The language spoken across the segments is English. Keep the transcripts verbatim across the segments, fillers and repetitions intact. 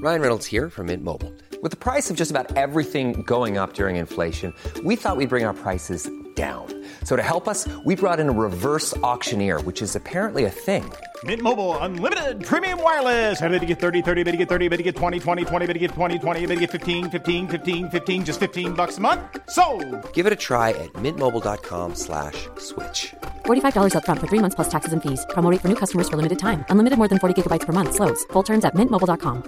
Ryan Reynolds here from Mint Mobile. With the price of just about everything going up during inflation, we thought we'd bring our prices down. So to help us, we brought in a reverse auctioneer, which is apparently a thing. Mint Mobile Unlimited Premium Wireless. How to get thirty, thirty, how to get thirty, how to get twenty, twenty, twenty, how to get twenty, twenty, how to get fifteen, fifteen, fifteen, fifteen, just fifteen bucks a month? Sold! Give it a try at mintmobile.com slash switch. forty-five dollars up front for three months plus taxes and fees. Promo rate for new customers for limited time. Unlimited more than forty gigabytes per month. Slows full terms at mint mobile dot com.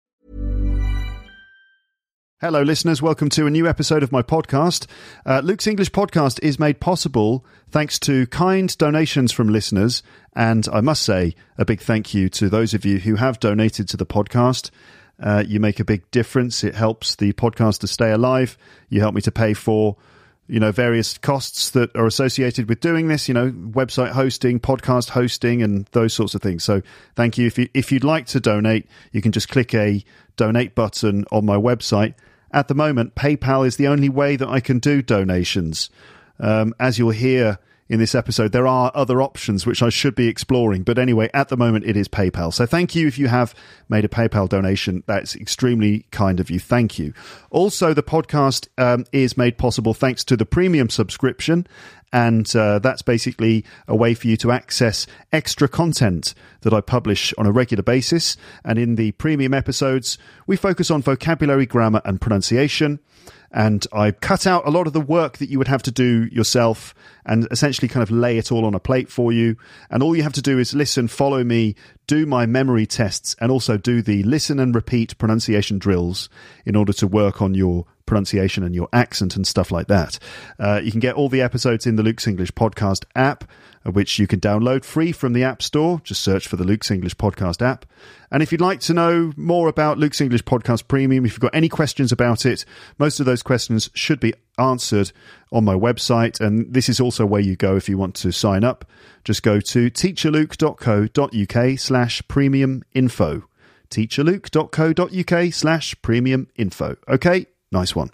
Hello, listeners. Welcome to a new episode of my podcast. Uh, Luke's English Podcast is made possible thanks to kind donations from listeners. And I must say a big thank you to those of you who have donated to the podcast. Uh, you make a big difference. It helps the podcast to stay alive. You help me to pay for, you know, various costs that are associated with doing this, you know, website hosting, podcast hosting, and those sorts of things. So thank you. If you, if you'd like to donate, you can just click a donate button on my website. At the moment, PayPal is the only way that I can do donations. Um, as you'll hear in this episode, there are other options which I should be exploring. But anyway, at the moment, it is PayPal. So thank you if you have made a PayPal donation. That's extremely kind of you. Thank you. Also, the podcast um, is made possible thanks to the premium subscription. And uh, that's basically a way for you to access extra content that I publish on a regular basis. And in the premium episodes, we focus on vocabulary, grammar, and pronunciation. And I cut out a lot of the work that you would have to do yourself and essentially kind of lay it all on a plate for you. And all you have to do is listen, follow me, do my memory tests, and also do the listen and repeat pronunciation drills in order to work on your pronunciation and your accent and stuff like that. Uh, you can get all the episodes in the Luke's English Podcast app, which you can download free from the App Store. Just search for the Luke's English Podcast app. And if you'd like to know more about Luke's English Podcast Premium, if you've got any questions about it, most of those questions should be answered on my website. And this is also where you go if you want to sign up. Just go to teacherluke.co.uk slash premium info. teacherluke.co.uk slash premium info. Okay, nice one.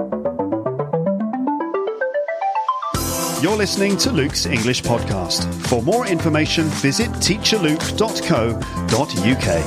You're listening to Luke's English Podcast. For more information, visit teacherluke dot co dot uk.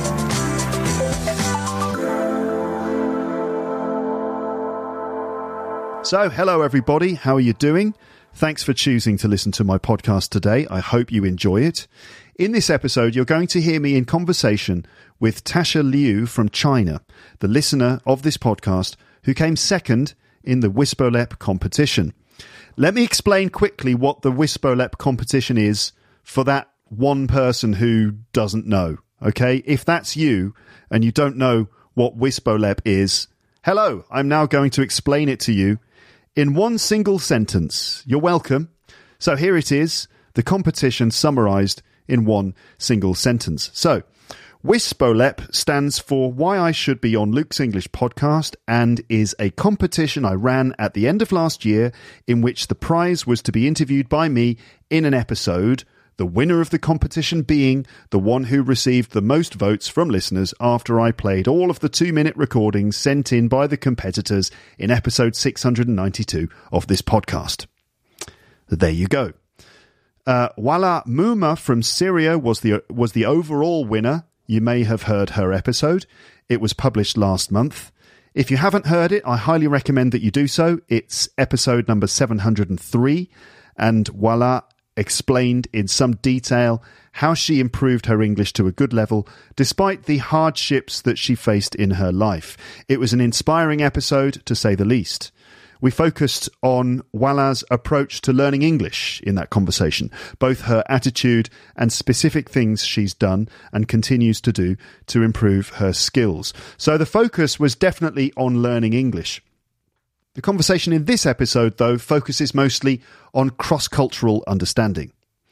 So, hello everybody. How are you doing? Thanks for choosing to listen to my podcast today. I hope you enjoy it. In this episode, you're going to hear me in conversation with Tasha Liu from China, the listener of this podcast who came second in the WispoLep competition. Let me explain quickly what the WispoLep competition is for that one person who doesn't know, okay? If that's you and you don't know what WispoLep is, hello, I'm now going to explain it to you in one single sentence. You're welcome. So here it is, the competition summarized in one single sentence. So, WispoLep stands for Why I Should Be on Luke's English Podcast and is a competition I ran at the end of last year in which the prize was to be interviewed by me in an episode, the winner of the competition being the one who received the most votes from listeners after I played all of the two-minute recordings sent in by the competitors in episode six hundred ninety-two of this podcast. There you go. Uh, Wala Muma from Syria was the was the overall winner. You may have heard her episode. It was published last month. If you haven't heard it, I highly recommend that you do so. It's episode number seven hundred three, and Wala explained in some detail how she improved her English to a good level despite the hardships that she faced in her life. It was an inspiring episode, to say the least. We focused on Wala's approach to learning English in that conversation, both her attitude and specific things she's done and continues to do to improve her skills. So the focus was definitely on learning English. The conversation in this episode, though, focuses mostly on cross-cultural understanding.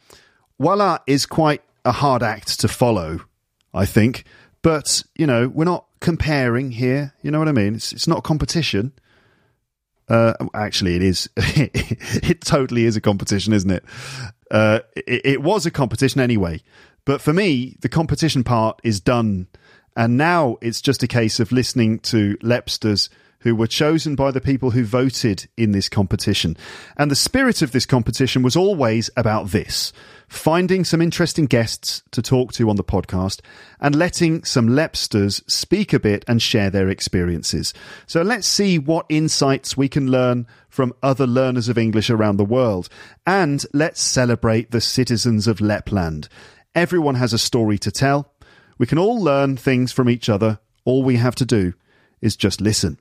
Wala is quite a hard act to follow, I think, but, you know, we're not comparing here, you know what I mean? It's, it's not a competition. Uh, actually, it is. It totally is a competition, isn't it? Uh, it? It was a competition anyway. But for me, the competition part is done. And now it's just a case of listening to Lepsters who were chosen by the people who voted in this competition. And the spirit of this competition was always about this: finding some interesting guests to talk to on the podcast and letting some Lepsters speak a bit and share their experiences. So let's see what insights we can learn from other learners of English around the world. And let's celebrate the citizens of Lapland. Everyone has a story to tell. We can all learn things from each other. All we have to do is just listen.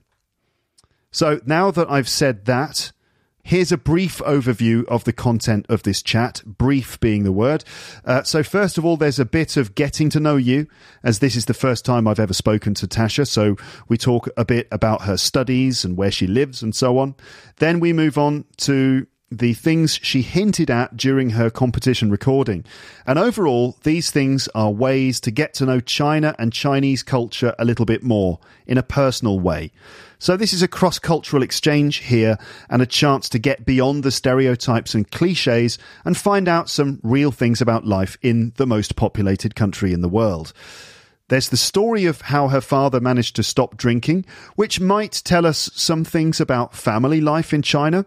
So now that I've said that, here's a brief overview of the content of this chat, brief being the word. Uh, so first of all, there's a bit of getting to know you, as this is the first time I've ever spoken to Tasha. So we talk a bit about her studies and where she lives and so on. Then we move on to the things she hinted at during her competition recording. And overall, these things are ways to get to know China and Chinese culture a little bit more in a personal way. So this is a cross-cultural exchange here and a chance to get beyond the stereotypes and cliches and find out some real things about life in the most populated country in the world. There's the story of how her father managed to stop drinking, which might tell us some things about family life in China.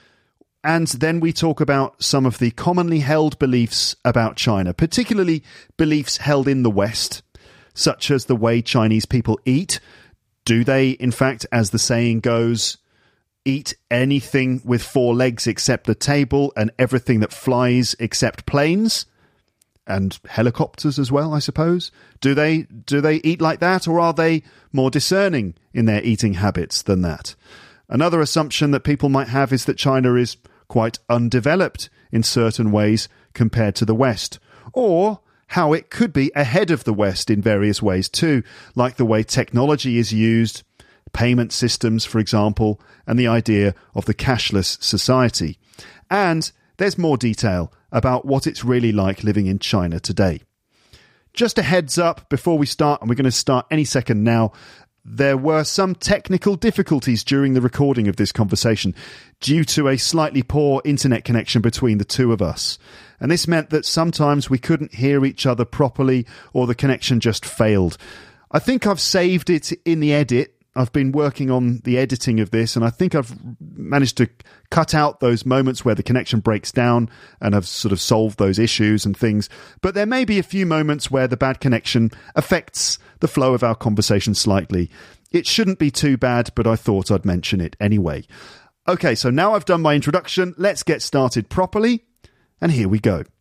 And then we talk about some of the commonly held beliefs about China, particularly beliefs held in the West, such as the way Chinese people eat. Do they, in fact, as the saying goes, eat anything with four legs except the table and everything that flies except planes? And helicopters as well, I suppose. Do they do they eat like that, or are they more discerning in their eating habits than that? Another assumption that people might have is that China is quite undeveloped in certain ways compared to the West, or how it could be ahead of the West in various ways too, like the way technology is used, payment systems, for example, and the idea of the cashless society. And there's more detail about what it's really like living in China today. Just a heads up before we start, and we're going to start any second now, there were some technical difficulties during the recording of this conversation due to a slightly poor internet connection between the two of us. And this meant that sometimes we couldn't hear each other properly, or the connection just failed. I think I've saved it in the edit. I've been working on the editing of this, and I think I've managed to cut out those moments where the connection breaks down, and I've sort of solved those issues and things. But there may be a few moments where the bad connection affects the flow of our conversation slightly. It shouldn't be too bad, but I thought I'd mention it anyway. Okay, so now I've done my introduction, let's get started properly, and here we go.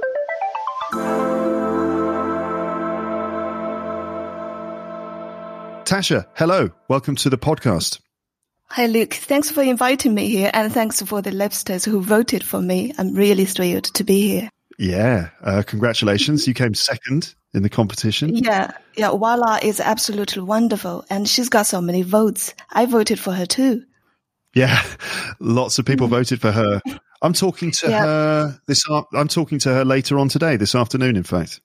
Tasha, hello. Welcome to the podcast. Hi, Luke. Thanks for inviting me here, and thanks for the Lepsters who voted for me. I'm really thrilled to be here. Yeah, uh, congratulations. You came second in the competition. Yeah, yeah. Wala is absolutely wonderful, and she's got so many votes. I voted for her too. Yeah, lots of people mm. voted for her. I'm talking to yeah. her this. I'm talking to her later on today, this afternoon, in fact.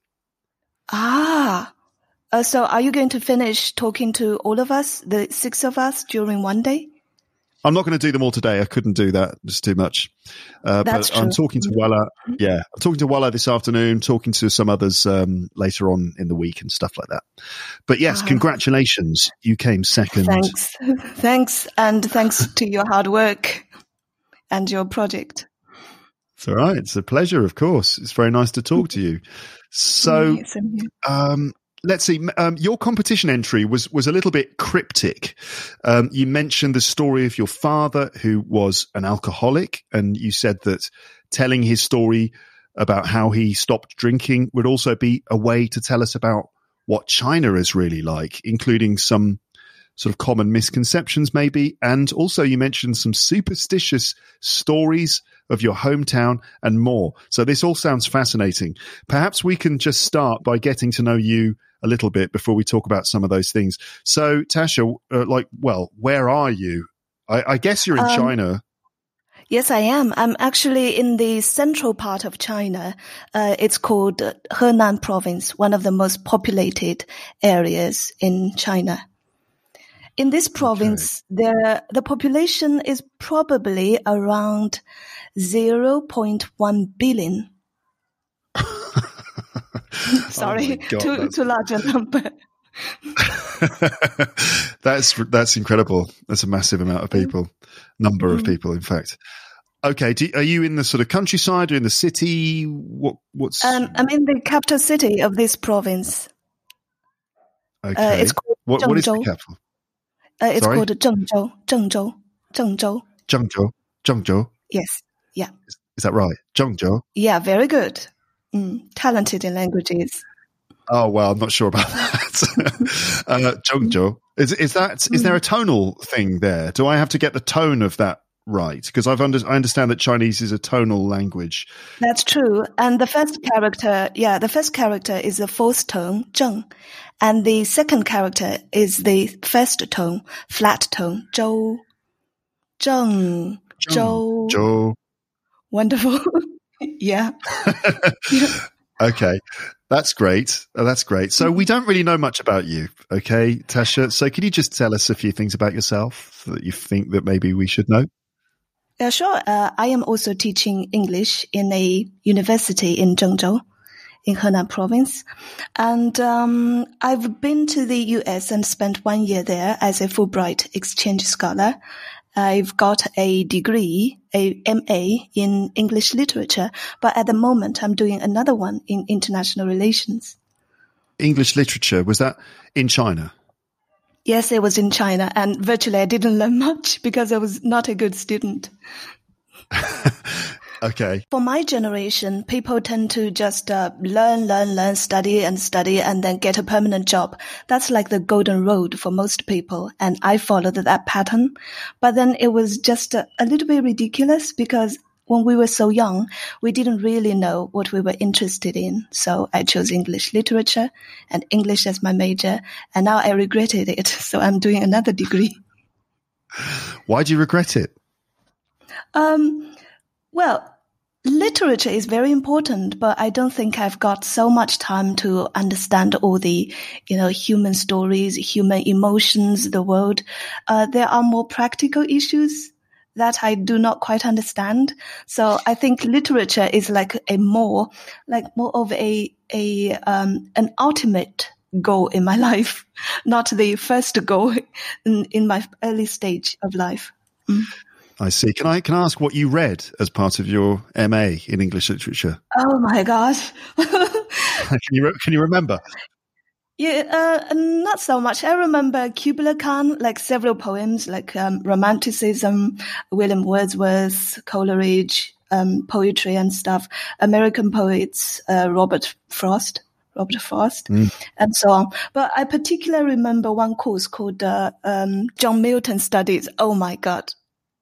Ah. Uh, so are you going to finish talking to all of us, the six of us, during one day? I'm not going to do them all today. I couldn't do that. It's too much. Uh, That's but true. I'm talking to Wala. Yeah, I'm talking to Wala this afternoon, talking to some others um, later on in the week and stuff like that. But yes, uh, congratulations. You came second. Thanks. Thanks. And thanks to your hard work and your project. It's all right. It's a pleasure, of course. It's very nice to talk to you. So, um, let's see. Um, your competition entry was, was a little bit cryptic. Um, you mentioned the story of your father, who was an alcoholic, and you said that telling his story about how he stopped drinking would also be a way to tell us about what China is really like, including some sort of common misconceptions maybe. And also you mentioned some superstitious stories of your hometown and more. So this all sounds fascinating. Perhaps we can just start by getting to know you a little bit before we talk about some of those things. So Tasha, uh, like, well, where are you? I, I guess you're in um, China. Yes, I am. I'm actually in the central part of China. Uh, it's called Henan province, one of the most populated areas in China. In this province, okay. there, the population is probably around zero point one billion. Sorry, oh God, too, too large a number. That's that's incredible. That's a massive amount of people, number mm. of people, in fact. Okay, do, are you in the sort of countryside or in the city? What what's? Um, I'm in the capital city of this province. Okay, uh, it's called what what is the capital? Uh, it's Sorry? called Zhengzhou. Zhengzhou. Zhengzhou. Zhengzhou. Zhengzhou. Yes. Yeah. Is, is that right? Zhengzhou. Yeah, very good. Mm, talented in languages. Oh well, I'm not sure about that. uh, Zhengzhou. Is is that is there a tonal thing there? Do I have to get the tone of that right? Because I've under, I understand that Chinese is a tonal language. That's true. And the first character, yeah, the first character is the fourth tone, zheng. And the second character is the first tone, flat tone, zhou. Zheng. Zhou. Zhou. Wonderful. Yeah. Okay. That's great. Oh, that's great. So we don't really know much about you. Okay, Tasha. So can you just tell us a few things about yourself that you think that maybe we should know? Yeah, sure. Uh, I am also teaching English in a university in Zhengzhou, in Henan province. And um, I've been to the U S and spent one year there as a Fulbright exchange scholar. I've got a degree, a M A in English literature, but at the moment I'm doing another one in international relations. English literature, was that in China? Yes, it was in China, and virtually I didn't learn much because I was not a good student. Okay. For my generation, people tend to just uh, learn, learn, learn, study and study and then get a permanent job. That's like the golden road for most people. And I followed that pattern. But then it was just a, a little bit ridiculous because when we were so young, we didn't really know what we were interested in. So I chose English literature and English as my major. And now I regretted it. So I'm doing another degree. Why do you regret it? Um, well, literature is very important, but I don't think I've got so much time to understand all the, you know, human stories, human emotions, the world. Uh, there are more practical issues that I do not quite understand. So I think literature is like a more, like more of a, a, um, an ultimate goal in my life, not the first goal in, in my early stage of life. Mm. I see. Can I can I ask what you read as part of your M A in English literature? Oh my God! Can you can you remember? Yeah, uh, not so much. I remember Kubla Khan, like several poems, like um, Romanticism, William Wordsworth, Coleridge, um, poetry and stuff. American poets, uh, Robert Frost. Robert Frost, mm. and so on. But I particularly remember one course called uh, um, John Milton Studies. Oh my God!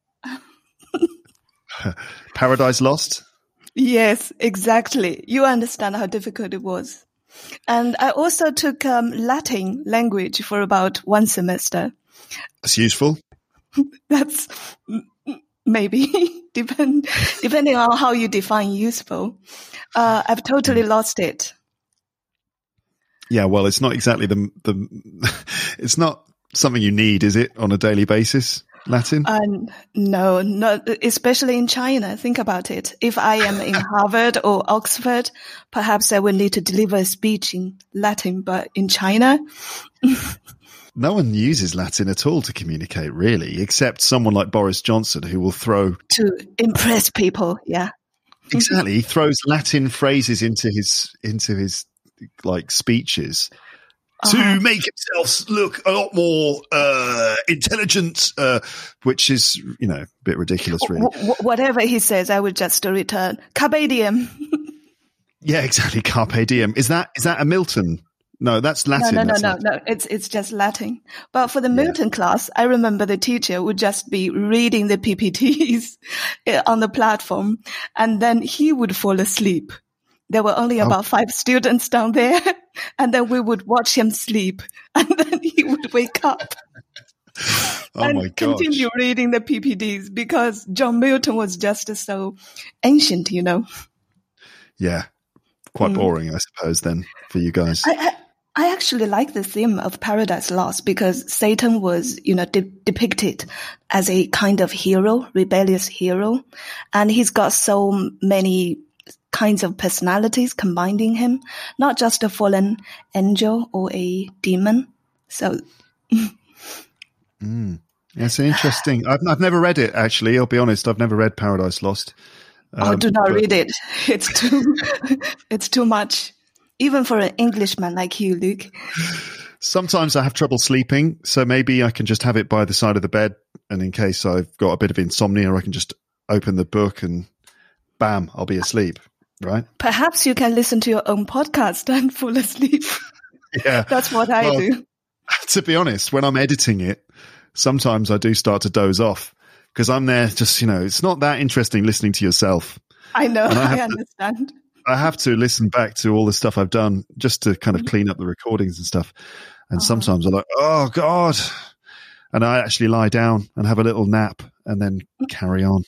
Paradise Lost? Yes, exactly. You understand how difficult it was. And I also took um, Latin language for about one semester. That's useful. That's maybe, depend, depending on how you define useful. Uh, I've totally lost it. Yeah, well, it's not exactly the, the it's not something you need, is it, on a daily basis? Latin? Uh, no, not especially in China. Think about it. If I am in Harvard or Oxford, perhaps I will need to deliver a speech in Latin, but in China, no one uses Latin at all to communicate, really, except someone like Boris Johnson, who will throw to impress people. Yeah, exactly. He throws Latin phrases into his into his like speeches. To uh-huh. make himself look a lot more uh, intelligent, uh, which is, you know, a bit ridiculous, really. W- whatever he says, I would just return. Carpe diem. Yeah, exactly. Carpe diem. Is that is that a Milton? No, that's Latin. No, no, no, that's no, Latin. no. It's it's just Latin. But for the Milton yeah. class, I remember the teacher would just be reading the P P Ts on the platform, and then he would fall asleep. There were only about oh. five students down there, and then we would watch him sleep, and then he would wake up oh and my continue reading the P P Ts because John Milton was just so ancient, you know. Yeah, quite mm. boring, I suppose, then, for you guys. I, I, I actually like the theme of Paradise Lost because Satan was, you know, de- depicted as a kind of hero, rebellious hero, and he's got so many kinds of personalities combining him, not just a fallen angel or a demon. So Mm. Yeah, it's interesting. I've I've never read it actually. I'll be honest. I've never read Paradise Lost. Um, oh, do not but... read it. It's too, it's too much, even for an Englishman like you, Luke. Sometimes I have trouble sleeping, so maybe I can just have it by the side of the bed, and in case I've got a bit of insomnia, I can just open the book and bam, I'll be asleep, right? Perhaps you can listen to your own podcast and fall asleep. Yeah. That's what I well, do. To be honest, when I'm editing it, sometimes I do start to doze off because I'm there just, you know, it's not that interesting listening to yourself. I know, I, I understand. To, I have to listen back to all the stuff I've done just to kind of clean up the recordings and stuff. And oh. sometimes I'm like, oh, God. And I actually lie down and have a little nap and then carry on.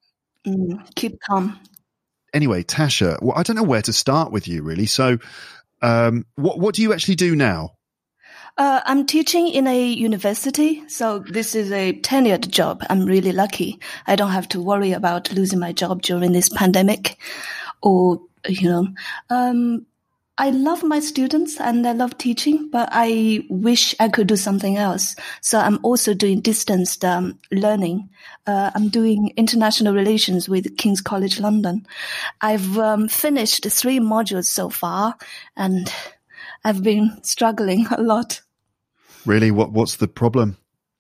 Mm, keep calm. Anyway, Tasha, well, I don't know where to start with you, really. So um, what, what do you actually do now? Uh, I'm teaching in a university, so this is a tenured job. I'm really lucky. I don't have to worry about losing my job during this pandemic or, you know, um, I love my students and I love teaching, but I wish I could do something else. So I'm also doing distance um, learning. Uh, I'm doing international relations with King's College London. I've um, finished three modules so far, and I've been struggling a lot. Really? What What's the problem?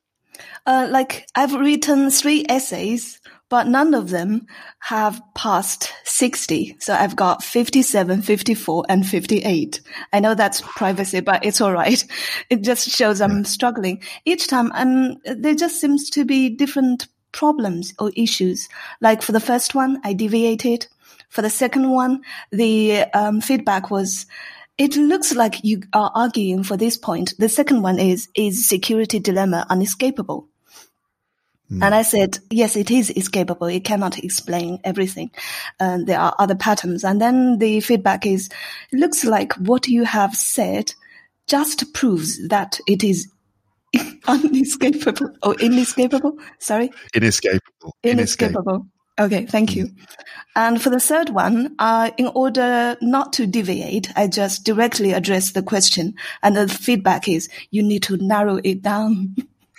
Uh, like I've written three essays, but none of them have passed sixty. So I've got fifty-seven, fifty-four, and fifty-eight. I know that's privacy, but it's all right. It just shows I'm yeah. struggling. Each time I'm, there just seems to be different problems or issues. Like for the first one, I deviated. For the second one, the um, feedback was, it looks like you are arguing for this point. The second one is, is security dilemma unescapable? Mm. And I said, yes, it is escapable. It cannot explain everything. Uh, there are other patterns. And then the feedback is, it looks like what you have said just proves that it is unescapable or inescapable. Sorry? Inescapable. Inescapable. Okay, thank mm. you. And for the third one, uh, in order not to deviate, I just directly address the question. And the feedback is, you need to narrow it down.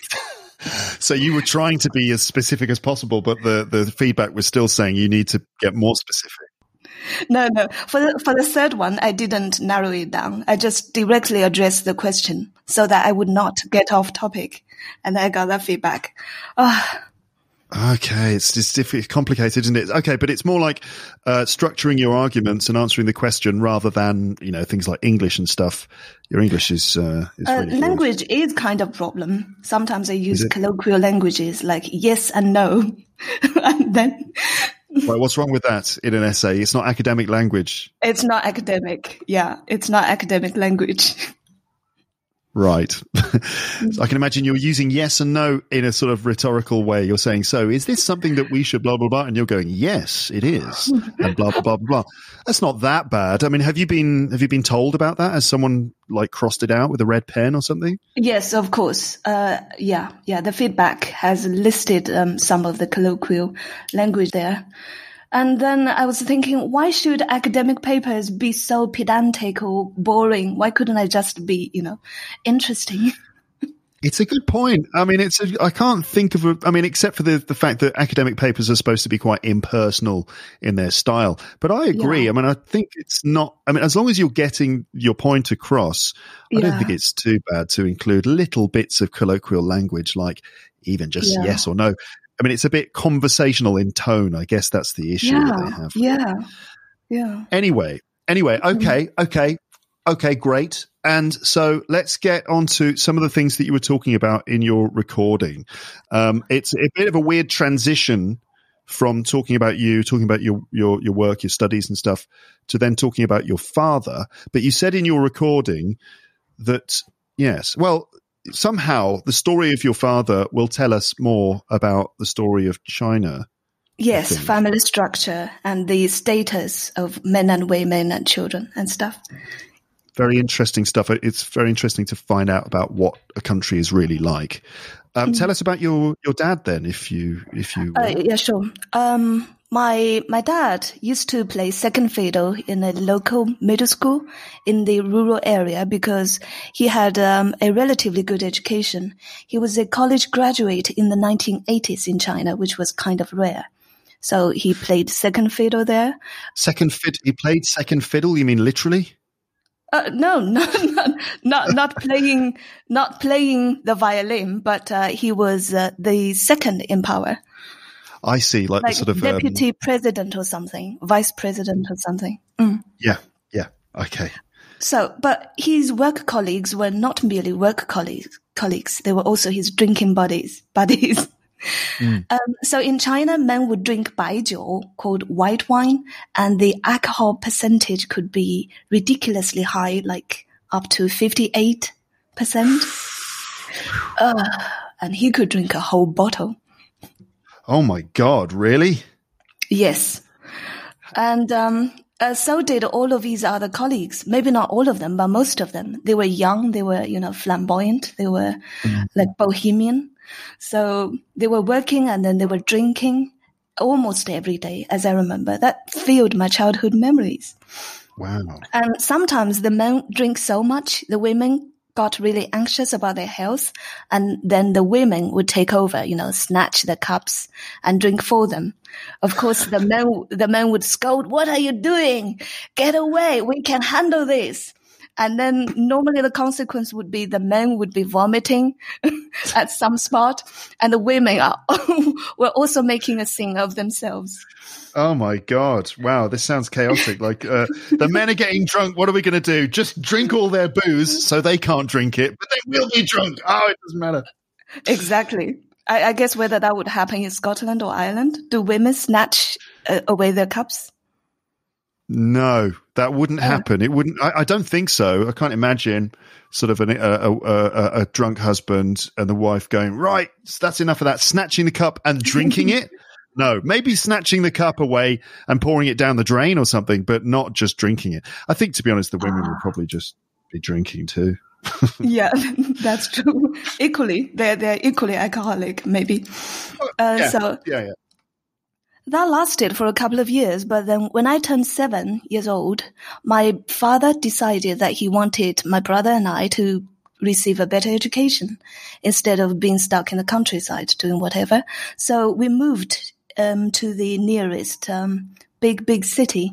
So you were trying to be as specific as possible, but the, the feedback was still saying you need to get more specific. No, no. For the, for the third one, I didn't narrow it down. I just directly addressed the question so that I would not get off topic. And I got that feedback. Oh. Okay, it's just it's complicated, isn't it? Okay, but it's more like uh, structuring your arguments and answering the question rather than, you know, things like English and stuff. Your English is, uh, is uh, really language good. Is kind of problem. Sometimes I use colloquial languages like yes and no, and then. Well, what's wrong with that in an essay? It's not academic language. It's not academic. Yeah, it's not academic language. Right. So I can imagine you're using yes and no in a sort of rhetorical way. You're saying, so is this something that we should blah, blah, blah? And you're going, yes, it is. And blah, blah, blah, blah, blah. That's not that bad. I mean, have you been, have you been told about that? Has someone like crossed it out with a red pen or something? Yes, of course. Uh, yeah. Yeah. The feedback has listed um, some of the colloquial language there. And then I was thinking, why should academic papers be so pedantic or boring? Why couldn't I just be, you know, interesting? It's a good point. I mean, it's a, I can't think of a, I mean, except for the, the fact that academic papers are supposed to be quite impersonal in their style. But I agree. Yeah. I mean, I think it's not, I mean, as long as you're getting your point across, I yeah. don't think it's too bad to include little bits of colloquial language, like even just yeah. yes or no. I mean, it's a bit conversational in tone. I guess that's the issue yeah, that they have. Yeah, yeah. Anyway, anyway, okay, okay, okay, great. And so let's get on to some of the things that you were talking about in your recording. Um, it's a bit of a weird transition from talking about you, talking about your, your, your work, your studies and stuff, to then talking about your father. But you said in your recording that, yes, well, somehow the story of your father will tell us more about the story of China. Yes, family structure and the status of men and women and children and stuff. Very interesting stuff. It's very interesting to find out about what a country is really like. Um, mm. Tell us about your, your dad then, if you if you. Uh, yeah, sure. Um, My my dad used to play second fiddle in a local middle school in the rural area because he had um, a relatively good education. He was a college graduate in the nineteen eighties in China, which was kind of rare. So he played second fiddle there. Second fiddle? He played second fiddle? You mean literally? Uh, no, not, not not not playing not playing the violin, but uh, he was uh, the second in power. I see, like, like the sort of deputy um, president or something, vice president or something. Mm. Yeah, yeah, okay. So, but his work colleagues were not merely work colleagues; colleagues they were also his drinking buddies. Buddies. Mm. Um, so in China, men would drink baijiu, called white wine, and the alcohol percentage could be ridiculously high, like up to fifty-eight percent. Uh, and he could drink a whole bottle. Oh my God, really? Yes. And um, uh, so did all of his other colleagues. Maybe not all of them, but most of them. They were young, they were, you know, flamboyant, they were mm. like bohemian. So they were working and then they were drinking almost every day, as I remember. That filled my childhood memories. Wow. And sometimes the men drink so much, the women got really anxious about their health, and then the women would take over, you know, snatch the cups and drink for them. Of course, the men, the men would scold, "What are you doing? Get away. We can handle this." And then normally the consequence would be the men would be vomiting at some spot, and the women are, were also making a scene of themselves. Oh my God. Wow. This sounds chaotic. Like, uh, the men are getting drunk. What are we going to do? Just drink all their booze so they can't drink it, but they will be drunk. Oh, it doesn't matter. Exactly. I, I guess whether that would happen in Scotland or Ireland, do women snatch uh, away their cups? No, that wouldn't happen. It wouldn't. I, I don't think so. I can't imagine sort of an, a, a, a, a drunk husband and the wife going, "Right, that's enough of that," snatching the cup and drinking it. No, maybe snatching the cup away and pouring it down the drain or something, but not just drinking it. I think, to be honest, the women would probably just be drinking too. Yeah, that's true. Equally, they're they're equally alcoholic, maybe. Uh, yeah, so yeah, yeah. That lasted for a couple of years, but then when I turned seven years old, my father decided that he wanted my brother and I to receive a better education instead of being stuck in the countryside doing whatever. So we moved um, to the nearest um, big, big city.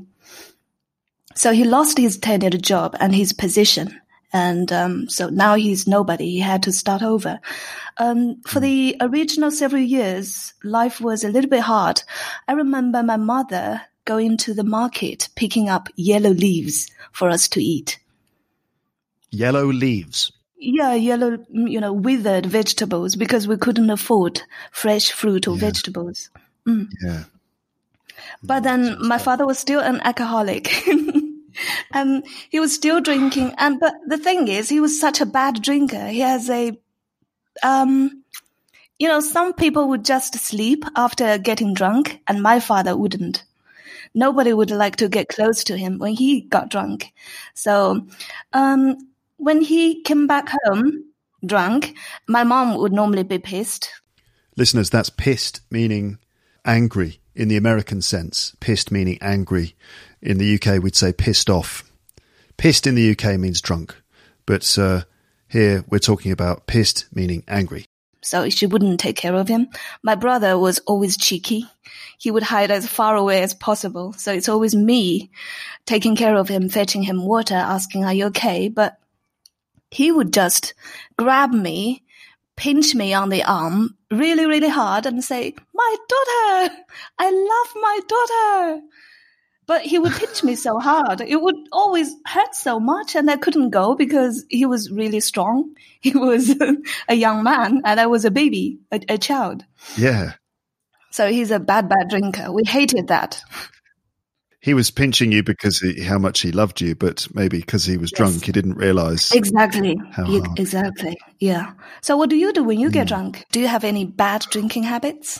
So he lost his tenured job and his position. And um, so now he's nobody. He had to start over. Um, for the original several years, life was a little bit hard. I remember my mother going to the market, picking up yellow leaves for us to eat. Yellow leaves? Yeah, yellow, you know, withered vegetables, because we couldn't afford fresh fruit or yeah. vegetables. Mm. Yeah. But then my father was still an alcoholic. Um, he was still drinking, and but the thing is, he was such a bad drinker. He has a, um, you know, some people would just sleep after getting drunk, and my father wouldn't. Nobody would like to get close to him when he got drunk. So, um, when he came back home drunk, my mom would normally be pissed. Listeners, that's pissed meaning angry in the American sense. Pissed meaning angry. In the U K, we'd say pissed off. Pissed in the U K means drunk. But uh, here we're talking about pissed meaning angry. So she wouldn't take care of him. My brother was always cheeky. He would hide as far away as possible. So it's always me taking care of him, fetching him water, asking, "Are you okay?" But he would just grab me, pinch me on the arm really, really hard and say, "My daughter! I love my daughter!" But he would pinch me so hard. It would always hurt so much, and I couldn't go because he was really strong. He was a young man, and I was a baby, a, a child. Yeah. So he's a bad, bad drinker. We hated that. He was pinching you because he, how much he loved you, but maybe because he was yes. drunk, he didn't realize. Exactly. How you, hard. Exactly. Yeah. So what do you do when you get mm. drunk? Do you have any bad drinking habits?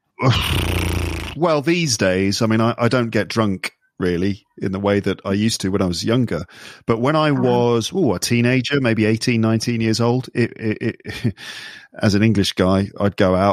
Well, these days, I mean, I, I don't get drunk really in the way that I used to when I was younger. But when I was oh, a teenager, maybe eighteen, nineteen years old, it, it, it, as an English guy, I'd go out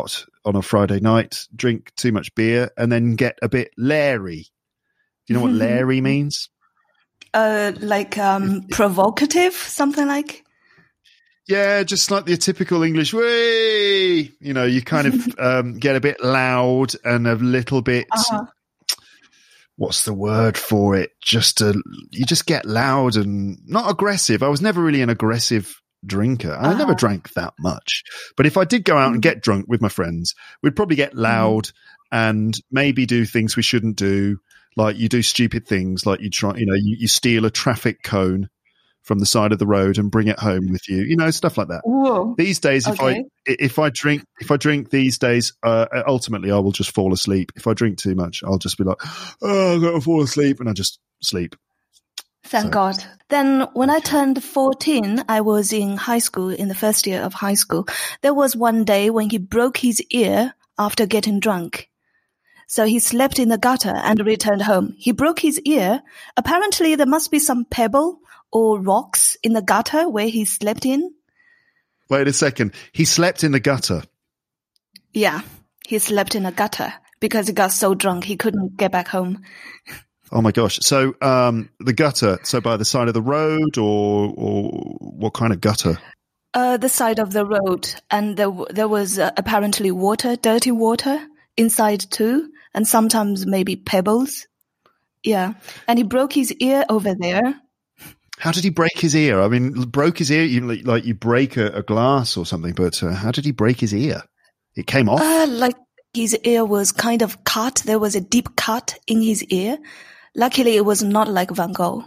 on a Friday night, drink too much beer, and then get a bit leery. Do you know what leery means? Uh, like um, provocative, something like. Yeah, just like the typical English way. You know, you kind of um, get a bit loud and a little bit. Uh-huh. What's the word for it? Just a, you just get loud and not aggressive. I was never really an aggressive drinker. I uh-huh. never drank that much. But if I did go out and get drunk with my friends, we'd probably get loud mm-hmm. and maybe do things we shouldn't do. Like you do stupid things, like you try, you know, you, you steal a traffic cone from the side of the road and bring it home with you, you know, stuff like that. Whoa. These days, if okay. I if I drink if I drink these days, uh, ultimately I will just fall asleep. If I drink too much, I'll just be like, oh, I'm going to fall asleep, and I just sleep. Thank so. God. Then when I turned fourteen, I was in high school, in the first year of high school. There was one day when he broke his ear after getting drunk. So he slept in the gutter and returned home. He broke his ear. Apparently there must be some pebble or rocks in the gutter where he slept in. Wait a second. He slept in the gutter? Yeah, he slept in a gutter because he got so drunk he couldn't get back home. Oh my gosh. So um, the gutter, so by the side of the road or or what kind of gutter? Uh, the side of the road. And there, there was uh, apparently water, dirty water inside too. And sometimes maybe pebbles. Yeah. And he broke his ear over there. How did he break his ear? I mean, broke his ear, you, like you break a, a glass or something, but uh, how did he break his ear? It came off? Uh, like his ear was kind of cut. There was a deep cut in his ear. Luckily, it was not like Van Gogh.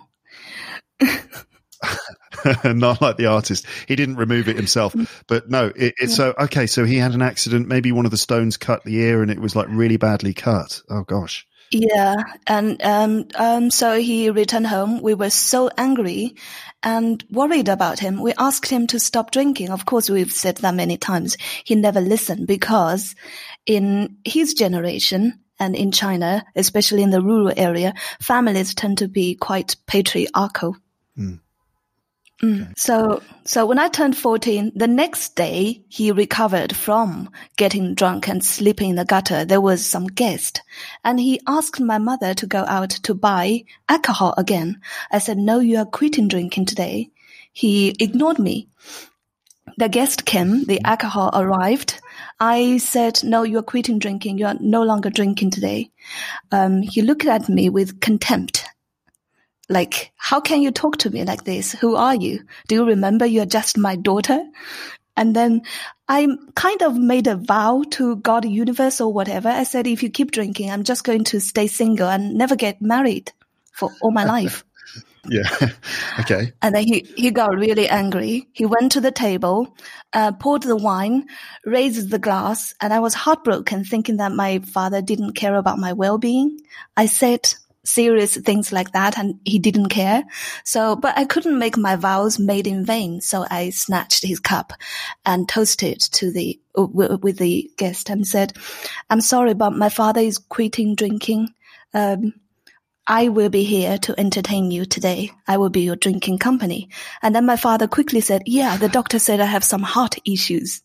Not like the artist. He didn't remove it himself. But no, it, it's so, okay, so he had an accident. Maybe one of the stones cut the ear and it was like really badly cut. Oh, gosh. Yeah. And um, um, so he returned home. We were so angry and worried about him. We asked him to stop drinking. Of course, we've said that many times. He never listened because in his generation and in China, especially in the rural area, families tend to be quite patriarchal. Mm. Mm. Okay. So, so when I turned fourteen, the next day he recovered from getting drunk and sleeping in the gutter. There was some guest and he asked my mother to go out to buy alcohol again. I said, no, you are quitting drinking today. He ignored me. The guest came, the alcohol arrived. I said, no, you're quitting drinking. You're no longer drinking today. Um, he looked at me with contempt. Like, how can you talk to me like this? Who are you? Do you remember you're just my daughter? And then I kind of made a vow to God, universe or whatever. I said, if you keep drinking, I'm just going to stay single and never get married for all my life. Yeah. Okay. And then he, he got really angry. He went to the table, uh, poured the wine, raised the glass, and I was heartbroken thinking that my father didn't care about my well-being. I said serious things like that and he didn't care. So, but I couldn't make my vows made in vain. So I snatched his cup and toasted to the, w- with the guest and said, I'm sorry, but my father is quitting drinking. Um, I will be here to entertain you today. I will be your drinking company. And then my father quickly said, yeah, the doctor said I have some heart issues.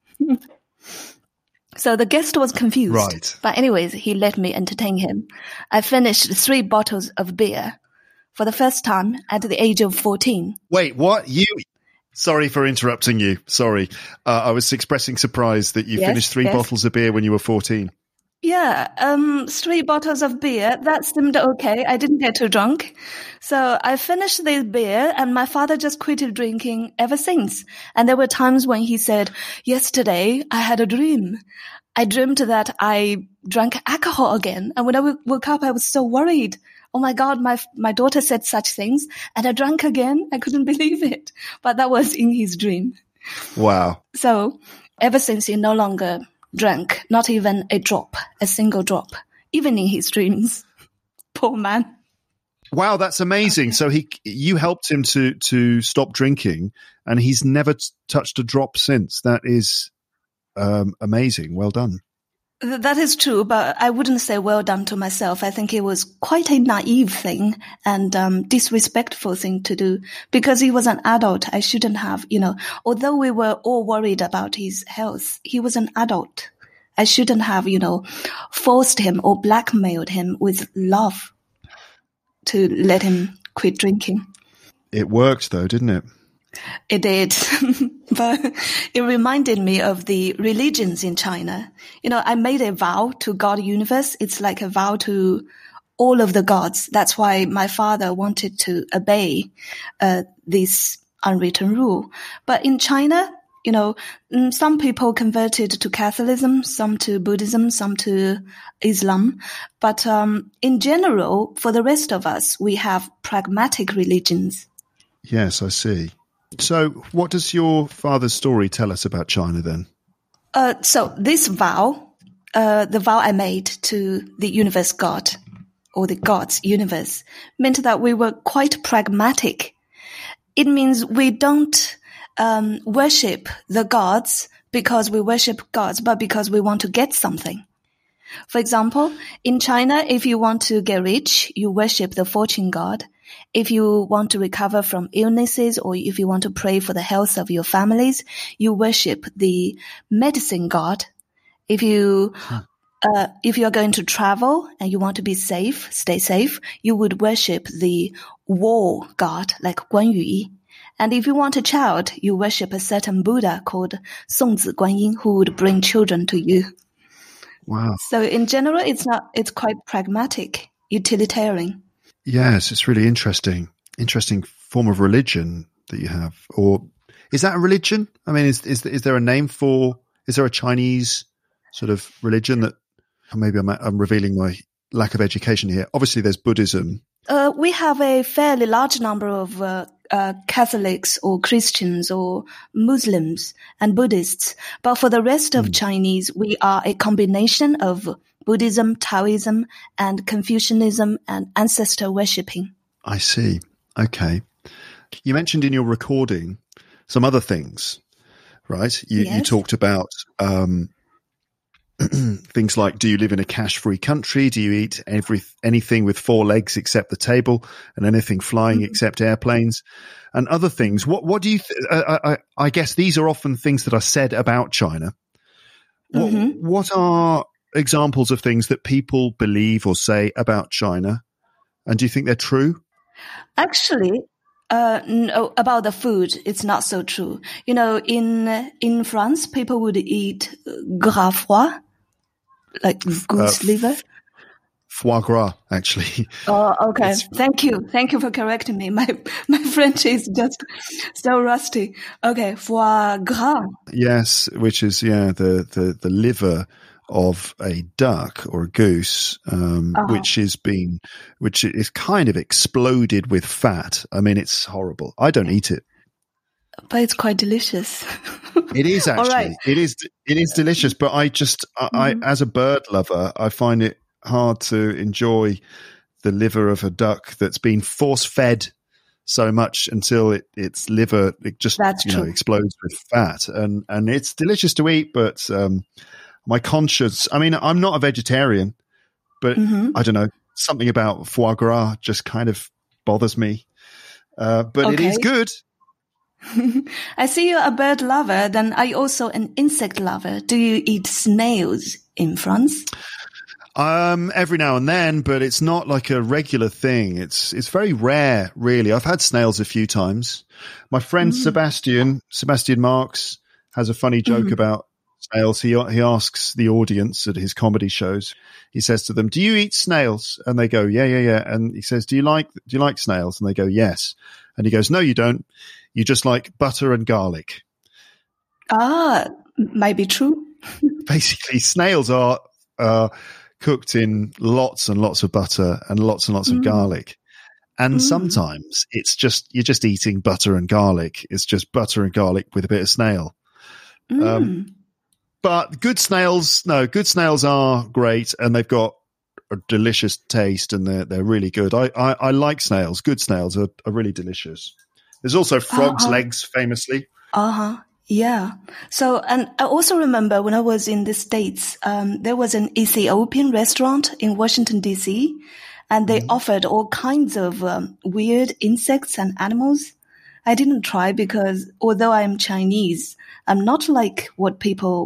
So the guest was confused. Right. But anyways, he let me entertain him. I finished three bottles of beer for the first time at the age of fourteen. Wait, what? You... Sorry for interrupting you. Sorry. Uh, I was expressing surprise that you yes, finished three yes. bottles of beer when you were fourteen. Yeah, um, three bottles of beer. That seemed okay. I didn't get too drunk. So I finished the beer and my father just quit drinking ever since. And there were times when he said, yesterday I had a dream. I dreamed that I drank alcohol again. And when I woke up, I was so worried. Oh my God, my, my daughter said such things and I drank again. I couldn't believe it. But that was in his dream. Wow. So ever since he no longer drank, not even a drop, a single drop, even in his dreams. Poor man. Wow, that's amazing. So he, you helped him to to stop drinking, and he's never t- touched a drop since. That is um, amazing. Well done. That is true, but I wouldn't say well done to myself. I think it was quite a naive thing and um, disrespectful thing to do because he was an adult. I shouldn't have, you know, although we were all worried about his health, he was an adult. I shouldn't have, you know, forced him or blackmailed him with love to let him quit drinking. It worked though, didn't it? It did. But it reminded me of the religions in China. You know, I made a vow to God universe. It's like a vow to all of the gods. That's why my father wanted to obey uh, this unwritten rule. But in China, you know, some people converted to Catholicism, some to Buddhism, some to Islam. But um, in general, for the rest of us, we have pragmatic religions. Yes, I see. So what does your father's story tell us about China then? Uh, so this vow, uh, the vow I made to the universe God, or the God's universe, meant that we were quite pragmatic. It means we don't um, worship the gods because we worship gods, but because we want to get something. For example, in China, if you want to get rich, you worship the fortune god. If you want to recover from illnesses, or if you want to pray for the health of your families, you worship the medicine god. If you huh. uh, if you are going to travel and you want to be safe, stay safe, you would worship the war god like Guan Yu. And if you want a child, you worship a certain Buddha called Songzi Guanyin, who would bring children to you. Wow. So in general, it's not, it's quite pragmatic, utilitarian. Yes, it's really interesting. Interesting form of religion that you have. Or is that a religion? I mean, is is is there a name for, is there a Chinese sort of religion that, maybe I'm, I'm revealing my lack of education here. Obviously there's Buddhism. Uh, we have a fairly large number of uh, uh, Catholics or Christians or Muslims and Buddhists. But for the rest of mm. Chinese, we are a combination of Buddhism, Taoism, and Confucianism and ancestor worshipping. I see. Okay. You mentioned in your recording some other things, right? You, yes. you talked about um, things like, do you live in a cash-free country? Do you eat every anything with four legs except the table, and anything flying mm-hmm. except airplanes, and other things? What What do you? Th- I, I, I guess these are often things that are said about China. What, mm-hmm. what are examples of things that people believe or say about China, and do you think they're true? Actually, uh, no, about the food, it's not so true. You know, in in France, people would eat gras froid, like goose uh, liver. Foie gras, actually. Oh, okay. It's, Thank you. Thank you for correcting me. My my French is just so rusty. Okay, foie gras. Yes, which is yeah the the the liver of a duck or a goose, um, uh-huh. which is been, which is kind of exploded with fat. I mean, it's horrible. I don't eat it, but it's quite delicious. It is actually. Right. It is. It is delicious. But I just, mm-hmm. I, as a bird lover, I find it hard to enjoy the liver of a duck that's been force fed so much until it, its liver it just that's you true. know explodes with fat, and and it's delicious to eat, but. Um, My conscience, I mean, I'm not a vegetarian, but mm-hmm. I don't know, something about foie gras just kind of bothers me. Uh, but okay. It is good. I see you're a bird lover. Then are you also an insect lover? Do you eat snails in France? Um, every now and then, but it's not like a regular thing. It's it's very rare, really. I've had snails a few times. My friend mm-hmm. Sebastian, Sebastian Marks, has a funny joke mm-hmm. about snails. He he asks the audience at his comedy shows. He says to them, "Do you eat snails?" And they go, "Yeah, yeah, yeah." And he says, "Do you like do you like snails?" And they go, "Yes." And he goes, "No, you don't. You just like butter and garlic." Ah, might be true. Basically, snails are uh, cooked in lots and lots of butter and lots and lots mm. of garlic. And mm. sometimes it's just you're just eating butter and garlic. It's just butter and garlic with a bit of snail. Mm. Um, But good snails, no, good snails are great, and they've got a delicious taste, and they're they're really good. I I, I like snails. Good snails are, are really delicious. There's also frogs' uh-huh. legs, famously. Uh huh. Yeah. So, and I also remember when I was in the States, um, there was an Ethiopian restaurant in Washington D C, and they mm. offered all kinds of um, weird insects and animals. I didn't try because although I'm Chinese, I'm not like what people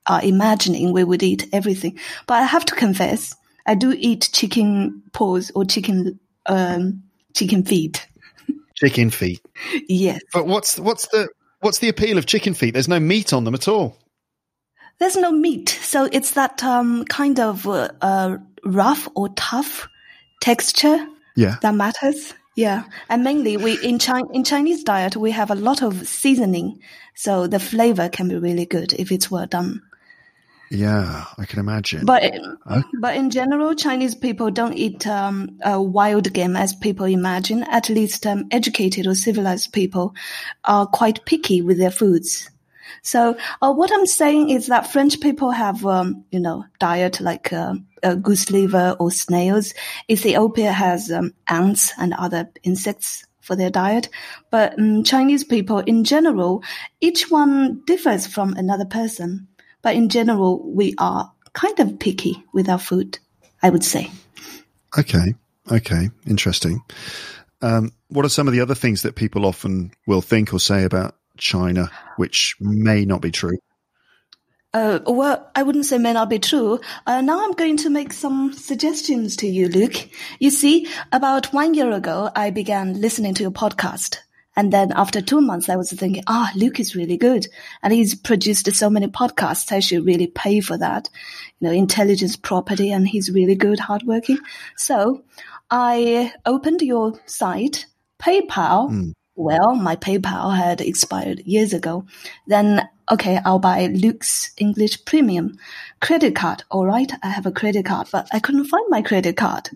are imagining we would eat everything. But I have to confess, I do eat chicken paws or chicken um, chicken feet. Chicken feet. Yes. But what's what's the what's the appeal of chicken feet? There's no meat on them at all. There's no meat, so it's that um, kind of uh, uh, rough or tough texture Yeah. that matters. Yeah, and mainly we in Chi- in Chinese diet we have a lot of seasoning, so the flavor can be really good if it's well done. Yeah, I can imagine. But Okay. but in general, Chinese people don't eat um, a wild game as people imagine. At least um, educated or civilized people are quite picky with their foods. So uh, what I'm saying is that French people have, um, you know, diet like uh, uh, goose liver or snails. Ethiopia has um, ants and other insects for their diet. But um, Chinese people in general, each one differs from another person. But in general, we are kind of picky with our food, I would say. Okay. Okay. Interesting. Um, what are some of the other things that people often will think or say about China, which may not be true? Uh, well, I wouldn't say may not be true. Uh, now I'm going to make some suggestions to you, Luke. You see, about one year ago, I began listening to your podcast. And then after two months, I was thinking, ah, oh, Luke is really good. And he's produced so many podcasts. I should really pay for that. You know, intelligence property, and he's really good, hardworking. So I opened your site, PayPal. Mm. Well, my PayPal had expired years ago. Then, okay, I'll buy Luke's English Premium credit card. All right, I have a credit card, but I couldn't find my credit card.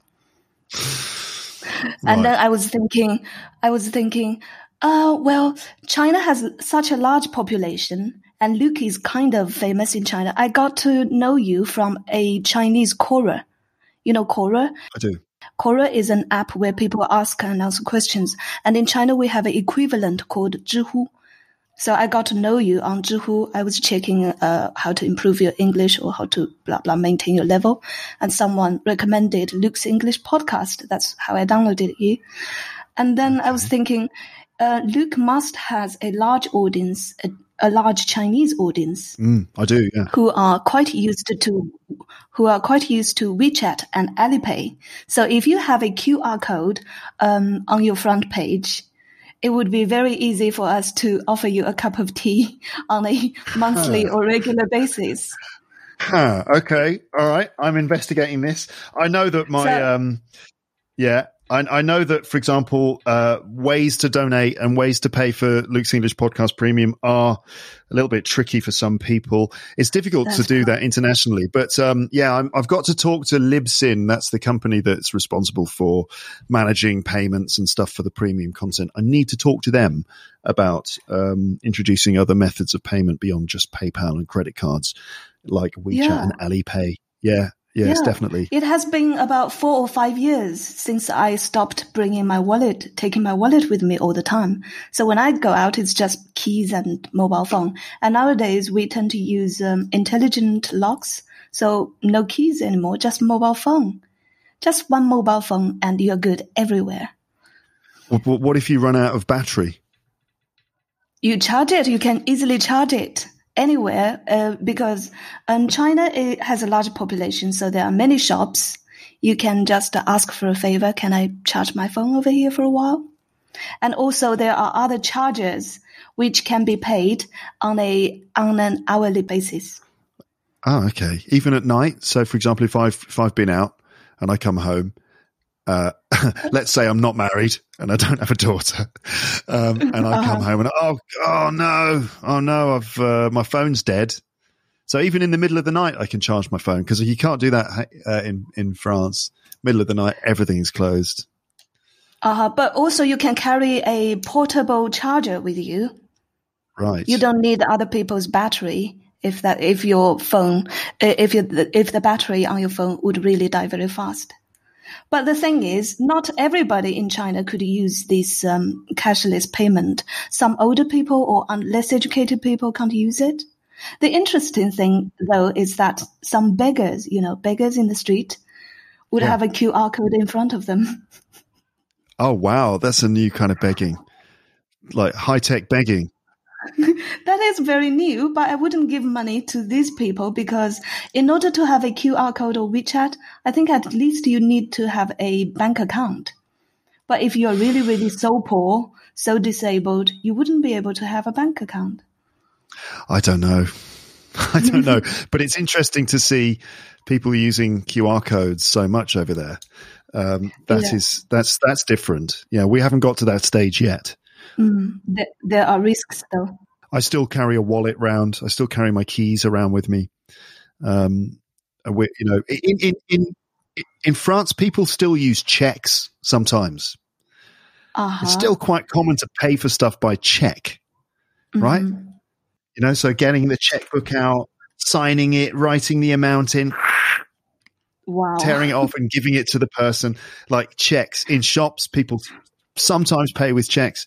And right. then I was thinking, I was thinking, uh, well, China has such a large population, and Luke is kind of famous in China. I got to know you from a Chinese Quora. You know Quora? I do. Quora is an app where people ask and answer questions. And in China, we have an equivalent called Zhihu. So I got to know you on Zhihu. I was checking uh, how to improve your English or how to blah, blah, maintain your level. And someone recommended Luke's English podcast. That's how I downloaded you. And then okay. I was thinking, uh, Luke must has a large audience, a, a large Chinese audience. Mm, I do, yeah. Who are quite used to, who are quite used to WeChat and Alipay. So if you have a Q R code um, on your front page, it would be very easy for us to offer you a cup of tea on a monthly huh. or regular basis. Huh, okay. All right. I'm investigating this. I know that my, so, um, yeah, I, I know that, for example, uh, ways to donate and ways to pay for Luke's English Podcast Premium are a little bit tricky for some people. It's difficult to do that internationally. But um, yeah, I'm, I've got to talk to Libsyn. That's the company that's responsible for managing payments and stuff for the premium content. I need to talk to them about um, introducing other methods of payment beyond just PayPal and credit cards like WeChat yeah. and Alipay. Yeah. Yes, yeah, definitely. It has been about four or five years since I stopped bringing my wallet, taking my wallet with me all the time. So when I go out, it's just keys and mobile phone. And nowadays, we tend to use um, intelligent locks. So no keys anymore, just mobile phone. Just one mobile phone and you're good everywhere. What, what if you run out of battery? You charge it. You can easily charge it. Anywhere, uh, because um, China it has a large population, so there are many shops. You can just ask for a favor. Can I charge my phone over here for a while? And also there are other charges which can be paid on a on an hourly basis. Oh, okay. Even at night. So, for example, if I've if I've been out and I come home, uh, let's say I'm not married and I don't have a daughter, um, and I uh-huh. come home and oh, oh no, oh no, I've uh, my phone's dead. So even in the middle of the night, I can charge my phone because you can't do that uh, in in France. Middle of the night, everything is closed. Uh, but also you can carry a portable charger with you. Right. You don't need other people's battery if that if your phone if you if the battery on your phone would really die very fast. But the thing is, not everybody in China could use this um, cashless payment. Some older people or less educated people can't use it. The interesting thing, though, is that some beggars, you know, beggars in the street would yeah. have a Q R code in front of them. Oh, wow. That's a new kind of begging, like high-tech begging. That is very new, but I wouldn't give money to these people because in order to have a Q R code or WeChat, I think at least you need to have a bank account. But if you're really, really so poor, so disabled, you wouldn't be able to have a bank account. I don't know. I don't know. But it's interesting to see people using Q R codes so much over there. Um, that Yeah. is, that's, that's different. Yeah. We haven't got to that stage yet. Mm, there, there are risks though. I still carry a wallet round. I still carry my keys around with me. Um, we, you know, in, in, in, in France, people still use checks sometimes. Uh-huh. It's still quite common to pay for stuff by check, right? Mhm. You know, so getting the checkbook out, signing it, writing the amount in, Wow. tearing it off and giving it to the person, like checks. In shops, people sometimes pay with checks.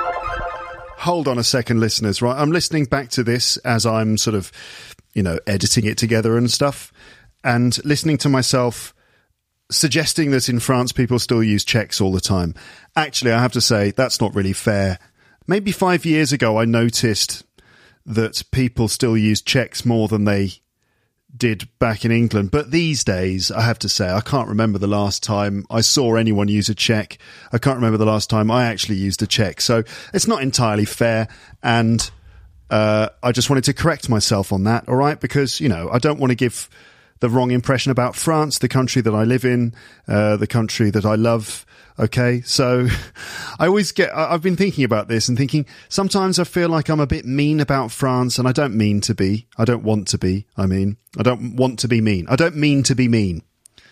Hold on a second, listeners, right? I'm listening back to this as I'm sort of, you know, editing it together and stuff, and listening to myself suggesting that in France people still use checks all the time. Actually, I have to say that's not really fair. Maybe five years ago I noticed that people still use checks more than they did back in England. But these days, I have to say, I can't remember the last time I saw anyone use a check. I can't remember the last time I actually used a check. So it's not entirely fair. And uh, I just wanted to correct myself on that, all right? Because, you know, I don't want to give the wrong impression about France, the country that I live in, uh, the country that I love. Okay, so I always get, I've been thinking about this and thinking sometimes I feel like I'm a bit mean about France, and I don't mean to be. I don't want to be. I mean, I don't want to be mean. I don't mean to be mean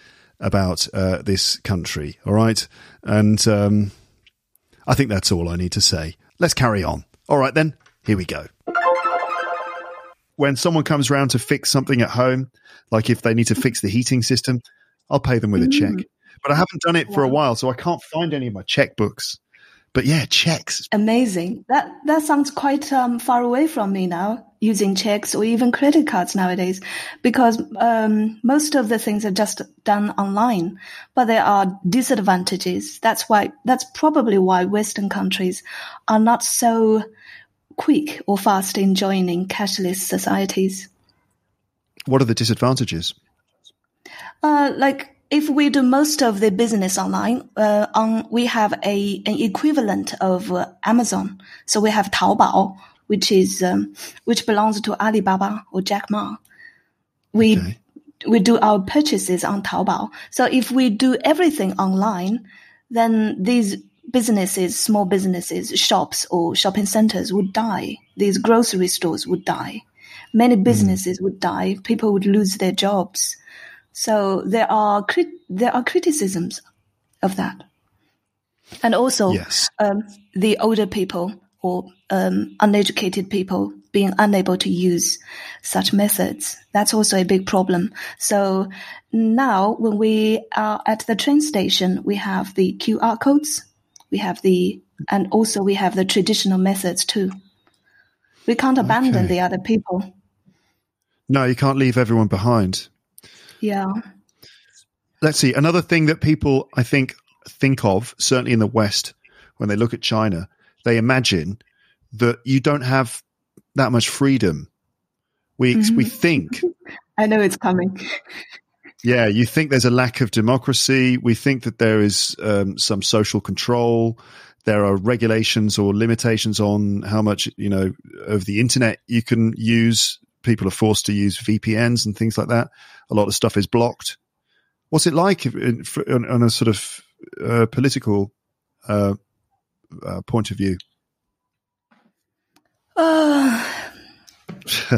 about uh, this country, all right? And um, I think that's all I need to say. Let's carry on. All right, then, here we go. When someone comes round to fix something at home, like if they need to fix the heating system, I'll pay them with a check. But I haven't done it for a while, so I can't find any of my checkbooks. But yeah, checks. Amazing. That that sounds quite um, far away from me now, using checks or even credit cards nowadays, because um, most of the things are just done online. But there are disadvantages. That's why. That's probably why Western countries are not so quick or fast in joining cashless societies. What are the disadvantages? Uh, like. If we do most of the business online, uh, on, we have a an equivalent of uh, Amazon. So we have Taobao, which is um, which belongs to Alibaba or Jack Ma. We Okay. we do our purchases on Taobao. So if we do everything online, then these businesses, small businesses, shops or shopping centers would die. These grocery stores would die. Many businesses would die. People would lose their jobs. So there are crit- there are criticisms of that, and also Yes. um, the older people or um, uneducated people being unable to use such methods. That's also a big problem. So now, when we are at the train station, we have the Q R codes, we have the, and also we have the traditional methods too. We can't abandon Okay. the other people. No, you can't leave everyone behind. Yeah. Let's see. Another thing that people, I think, think of, certainly in the West, when they look at China, they imagine that you don't have that much freedom. We we think, I know it's coming. yeah, you think there's a lack of democracy. We think that there is um, some social control. There are regulations or limitations on how much, you know, of the internet you can use. People are forced to use V P Ns and things like that. A lot of stuff is blocked. What's it like if, in, for, on, on a sort of uh, political uh, uh, point of view? Uh, is,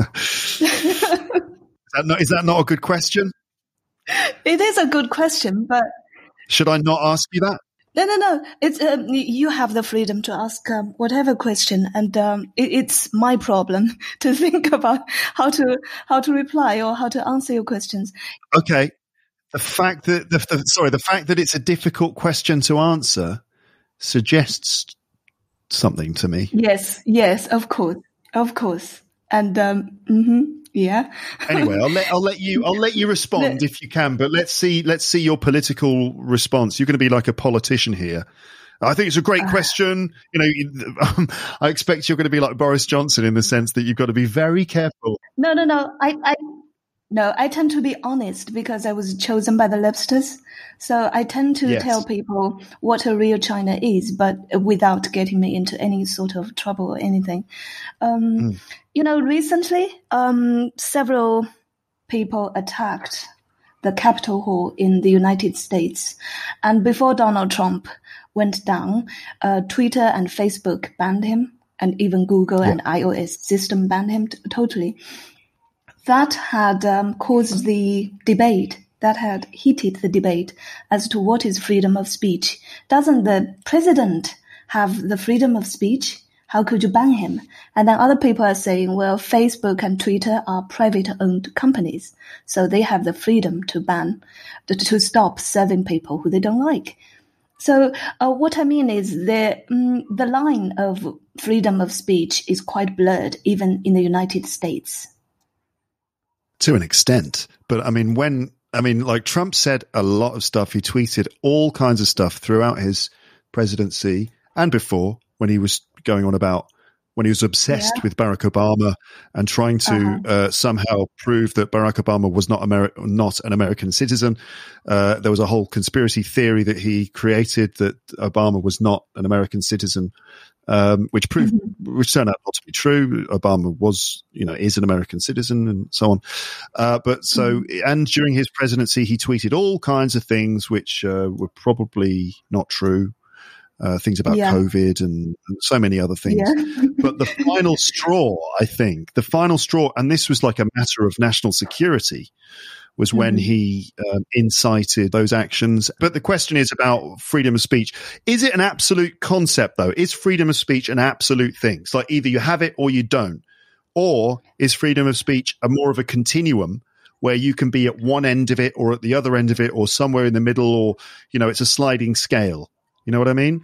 that not, is that not a good question? it is a good question, but Should I not ask you that? no, no, no. It's um, you have the freedom to ask um, whatever question, and um, it, it's my problem to think about how to how to reply or how to answer your questions. Okay. The fact that the, the sorry, the fact that it's a difficult question to answer suggests something to me. Yes, yes, of course, of course, and um, mm-hmm, yeah. Anyway, I'll let I'll let you I'll let you respond if you can, but let's see let's see your political response. You're going to be like a politician here. I think it's a great question. You know, um, I expect you're going to be like Boris Johnson in the sense that you've got to be very careful. No, no, no. I, I, no, I tend to be honest because I was chosen by the lobsters. So I tend to Yes. tell people what a real China is, but without getting me into any sort of trouble or anything. Um, Mm. You know, recently, um, several people attacked the Capitol Hall in the United States. And before Donald Trump went down, uh, Twitter and Facebook banned him, and even Google Yeah. and iOS system banned him t- totally. That had um, caused the debate, that had heated the debate as to what is freedom of speech. Doesn't the president have the freedom of speech? How could you ban him? And then other people are saying, well, Facebook and Twitter are private-owned companies, so they have the freedom to ban, to, to stop serving people who they don't like. So uh, what I mean is the mm, the line of freedom of speech is quite blurred, even in the United States. To an extent. But I mean, when, I mean, like Trump said a lot of stuff. He tweeted all kinds of stuff throughout his presidency and before, when he was going on about, when he was obsessed Yeah. with Barack Obama and trying to Uh-huh. uh, somehow prove that Barack Obama was not Ameri- not an American citizen. Uh, there was a whole conspiracy theory that he created that Obama was not an American citizen, um, which proved, Mm-hmm. which turned out not to be true. Obama was, you know, is an American citizen and so on. Uh, but so, Mm-hmm. and during his presidency, he tweeted all kinds of things which uh, were probably not true. Uh, things about Yeah. COVID and, and so many other things. Yeah. But the final straw, I think, the final straw, and this was like a matter of national security, was when Mhm. he um, incited those actions. But the question is about freedom of speech. Is it an absolute concept, though? Is freedom of speech an absolute thing? It's like either you have it or you don't. Or is freedom of speech a more of a continuum where you can be at one end of it or at the other end of it or somewhere in the middle, or, you know, it's a sliding scale? You know what I mean?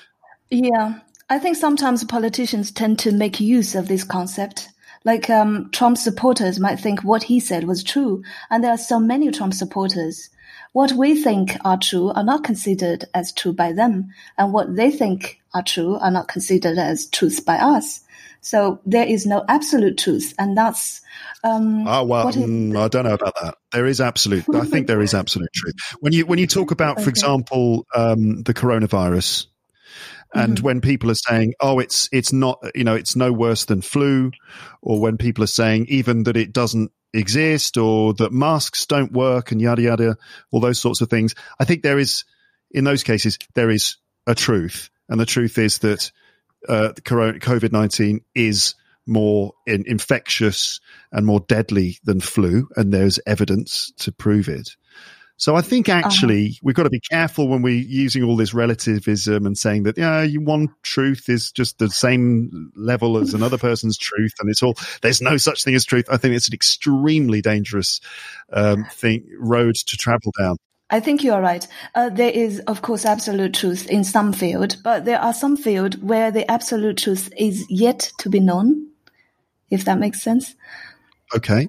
Yeah, I think sometimes politicians tend to make use of this concept. Like um, Trump supporters might think what he said was true, and there are so many Trump supporters. What we think are true are not considered as true by them, and what they think are true are not considered as truth by us. So there is no absolute truth, and that's um, Oh, well, what is- mm, I don't know about that. There is absolute. I think there is absolute truth. When you when you talk about, for Okay. example, um, the coronavirus, and Mm-hmm. when people are saying, "Oh, it's it's not," you know, it's no worse than flu, or when people are saying even that it doesn't exist, or that masks don't work, and yada yada, all those sorts of things. I think there is, in those cases, there is a truth, and the truth is that uh, the corona, COVID nineteen is more in, infectious and more deadly than flu, and there's evidence to prove it. So I think actually uh-huh. we've got to be careful when we're using all this relativism and saying that, yeah, you, one truth is just the same level as another person's truth, and it's all, there's no such thing as truth. I think it's an extremely dangerous um, thing, road to travel down. I think you are right. Uh, there is, of course, absolute truth in some field, but there are some field where the absolute truth is yet to be known, if that makes sense. Okay.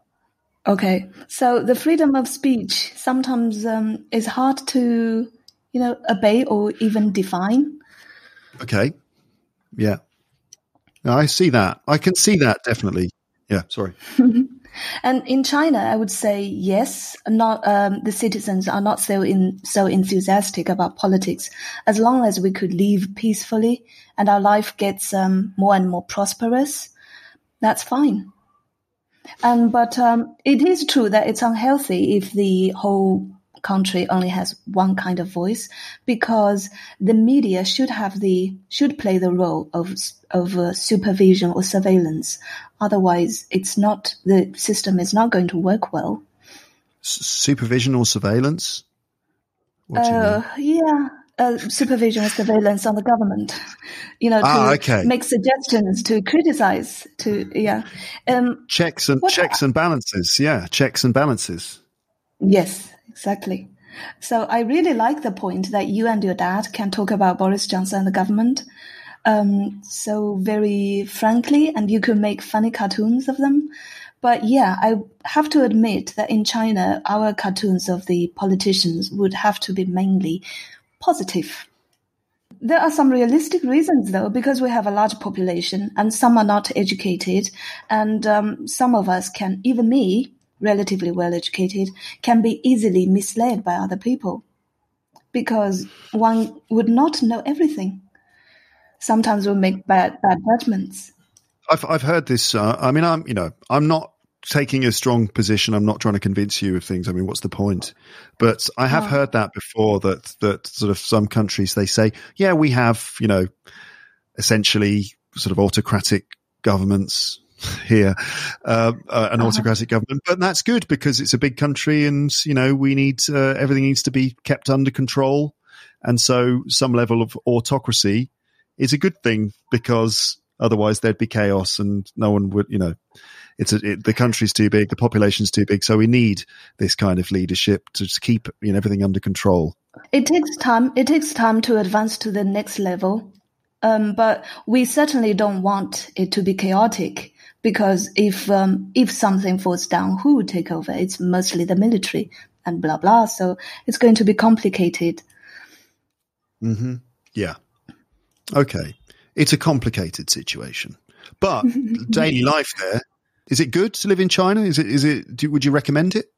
Okay. So the freedom of speech sometimes um, is hard to, you know, obey or even define. Okay. Yeah. I see that. I can see that, definitely. Yeah, sorry. And in China, I would say yes. Not um, the citizens are not so in so enthusiastic about politics. As long as we could live peacefully and our life gets um, more and more prosperous, that's fine. And but um, it is true that it's unhealthy if the whole country only has one kind of voice, because the media should have the should play the role of of uh, supervision or surveillance. Otherwise, it's not the system is not going to work well. S- supervision or surveillance? What do you Uh, mean? yeah, uh, supervision or surveillance on the government. You know, to Ah, okay. make suggestions, to criticize, to yeah. Um, Checks and what checks I- and balances. Yeah, checks and balances. Yes, exactly. So I really like the point that you and your dad can talk about Boris Johnson and the government um, so very frankly, and you could make funny cartoons of them. But yeah, I have to admit that in China, our cartoons of the politicians would have to be mainly positive. there are some realistic reasons, though, because we have a large population and some are not educated. And um, some of us can, even me, relatively well educated, can be easily misled by other people because one would not know everything. Sometimes we make bad, bad judgments. I've I've heard this. Uh, I mean, I'm you know I'm not taking a strong position. I'm not trying to convince you of things. I mean, what's the point? But I have oh. heard that before. That that sort of some countries they say, yeah, we have you know essentially sort of autocratic governments here, uh, uh, an uh-huh. autocratic government, but that's good because it's a big country, and you know we need uh, everything needs to be kept under control, and so some level of autocracy is a good thing because otherwise there'd be chaos and no one would, you know, it's a, it, the country's too big, the population's too big. So we need this kind of leadership to just keep you know, everything under control. It takes time. It takes time to advance to the next level. Um, but we certainly don't want it to be chaotic because if, um, if something falls down, who would take over? It's mostly the military and blah, blah. So it's going to be complicated. Mm-hmm. Yeah. Okay. It's a complicated situation, but daily life there, is it good to live in China? Is it, is it, do, would you recommend it?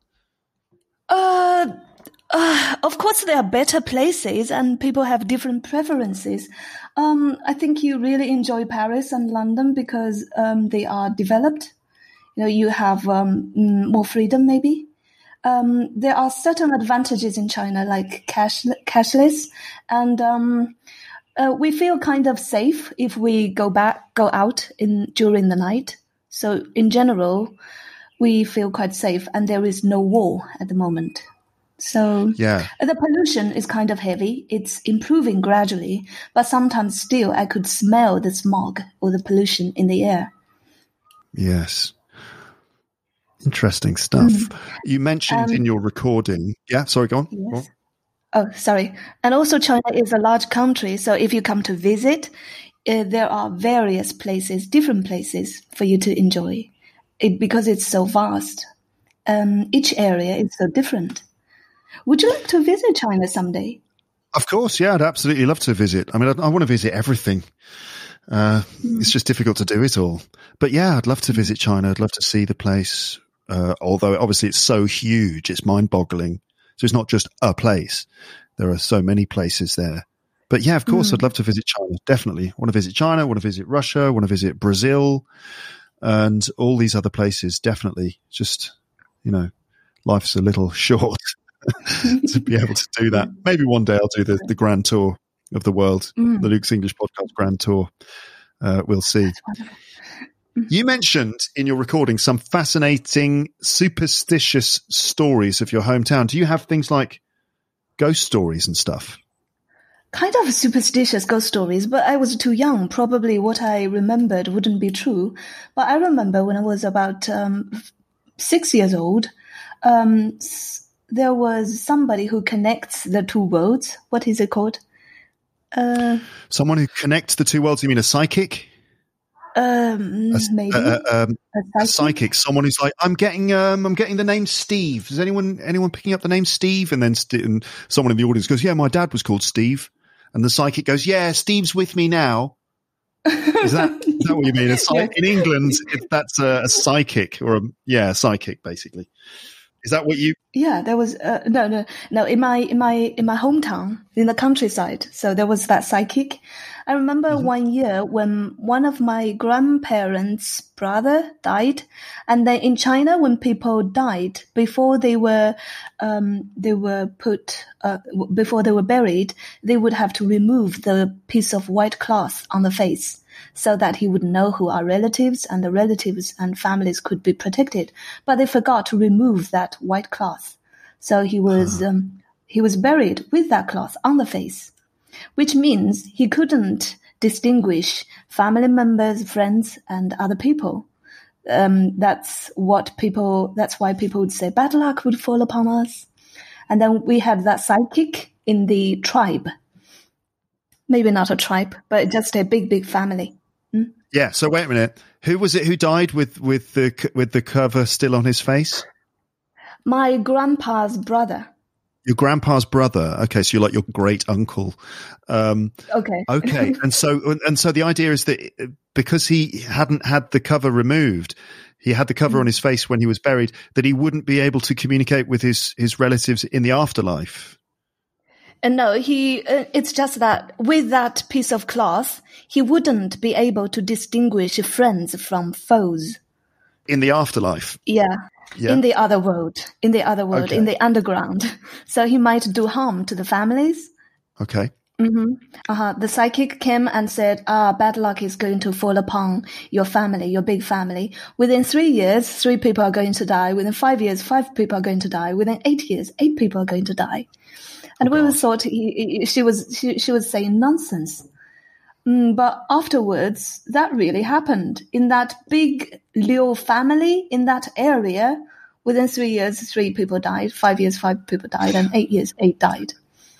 Uh, uh, of course there are better places and people have different preferences. Um, I think you really enjoy Paris and London because, um, they are developed. You know, you have, um, more freedom maybe. Um, there are certain advantages in China like cash, cashless and, um, Uh, we feel kind of safe if we go back, go out in during the night. So in general, we feel quite safe, and there is no war at the moment. So yeah, the pollution is kind of heavy. It's improving gradually, but sometimes still I could smell the smog or the pollution in the air. Yes. Interesting stuff. Mm. You mentioned um, in your recording. Yeah, sorry, go on. Yes. Go on. Oh, sorry. And also China is a large country. So if you come to visit, uh, there are various places, different places for you to enjoy it because it's so vast. Um, each area is so different. Would you like to visit China someday? Of course. Yeah, I'd absolutely love to visit. I mean, I, I want to visit everything. Uh, mm. It's just difficult to do it all. But yeah, I'd love to visit China. I'd love to see the place. Uh, although obviously it's so huge, it's mind boggling. So it's not just a place. There are so many places there. But yeah, of course, mm. I'd love to visit China. Definitely. I want to visit China. I want to visit Russia. I want to visit Brazil and all these other places. Definitely. Just, you know, life's a little short to be able to do that. Maybe one day I'll do the, the grand tour of the world, mm. the Luke's English Podcast grand tour. Uh, we'll see. You mentioned in your recording some fascinating, superstitious stories of your hometown. Do you have things like ghost stories and stuff? Kind of superstitious ghost stories, but I was too young. Probably what I remembered wouldn't be true. But I remember when I was about um, six years old, um, there was somebody who connects the two worlds. What is it called? Uh, Someone who connects the two worlds? You mean a psychic? Um, a, maybe a, a, um, a, psychic? a psychic, someone who's like, I'm getting, um, I'm getting the name Steve. Is anyone, anyone picking up the name Steve? And then st- and someone in the audience goes, yeah, my dad was called Steve. And the psychic goes, yeah, Steve's with me now. Is that, is that what you mean? A psych- in England, if that's a, a psychic or a, yeah, a psychic basically. Is that what you? Yeah, there was uh, no, no, no. In my in my in my hometown, in the countryside, so there was that psychic. I remember mm-hmm. one year when one of my grandparents' brother died, and then in China, when people died before they were um, they were put uh, before they were buried, they would have to remove the piece of white cloth on the face, so that he would know who are relatives and the relatives and families could be protected. But they forgot to remove that white cloth. So he was, um, he was buried with that cloth on the face, which means he couldn't distinguish family members, friends, and other people. Um, that's what people, that's why people would say bad luck would fall upon us. And then we had that psychic in the tribe. Maybe not a tribe, but just a big, big family. Hmm? Yeah. So wait a minute. Who was it who died with, with the with the cover still on his face? My grandpa's brother. Your grandpa's brother. Okay, so you're like your great uncle. Um, Okay. okay, and so and so the idea is that because he hadn't had the cover removed, he had the cover mm. on his face when he was buried, that he wouldn't be able to communicate with his his relatives in the afterlife. And no, he. Uh, it's just that with that piece of cloth, he wouldn't be able to distinguish friends from foes. In the afterlife. Yeah. Yeah. In the other world, in the other world, okay. in the underground. So he might do harm to the families. Okay. Mm-hmm. Uh-huh. The psychic came and said, ah, bad luck is going to fall upon your family, your big family. Within three years, three people are going to die. Within five years, five people are going to die. Within eight years, eight people are going to die. And oh, we God. thought he, he, she was she, she was saying nonsense. Mm, but afterwards, that really happened. In that big Liu family, in that area, within three years, three people died. Five years, five people died. And eight years, eight died.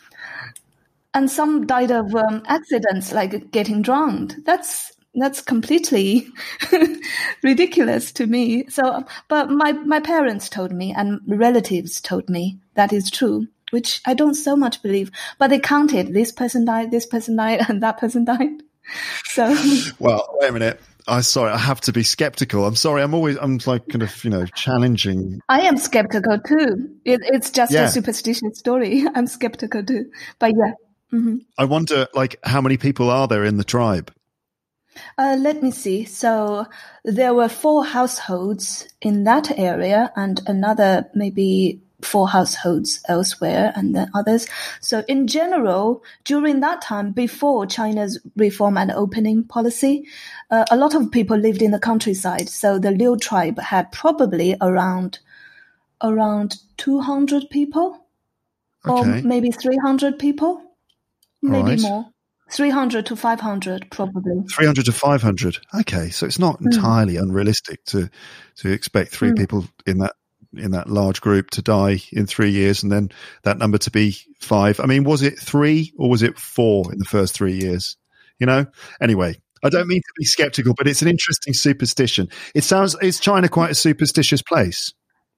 And some died of um, accidents, like getting drowned. That's that's completely ridiculous to me. So, but my, my parents told me and relatives told me that is true, which I don't so much believe, but they counted. This person died, this person died, and that person died. So, well, wait a minute. I'm sorry. I have to be skeptical. I'm sorry. I'm always, I'm like kind of, you know, challenging. I am skeptical too. It, it's just yeah. a superstitious story. I'm skeptical too. But yeah. Mm-hmm. I wonder, like, how many people are there in the tribe? Uh, let me see. So there were four households in that area and another maybe four households elsewhere and then others. So in general, during that time, before China's reform and opening policy, uh, a lot of people lived in the countryside. So the Liu tribe had probably around around two hundred people or okay. maybe three hundred people, maybe right. more. three hundred to five hundred, probably. three hundred to five hundred. Okay, so it's not entirely mm. unrealistic to to expect three mm. people in that in that large group to die in three years and then that number to be five. I mean, was it three or was it four in the first three years? You know? Anyway, I don't mean to be skeptical, but it's an interesting superstition. It sounds, is China quite a superstitious place?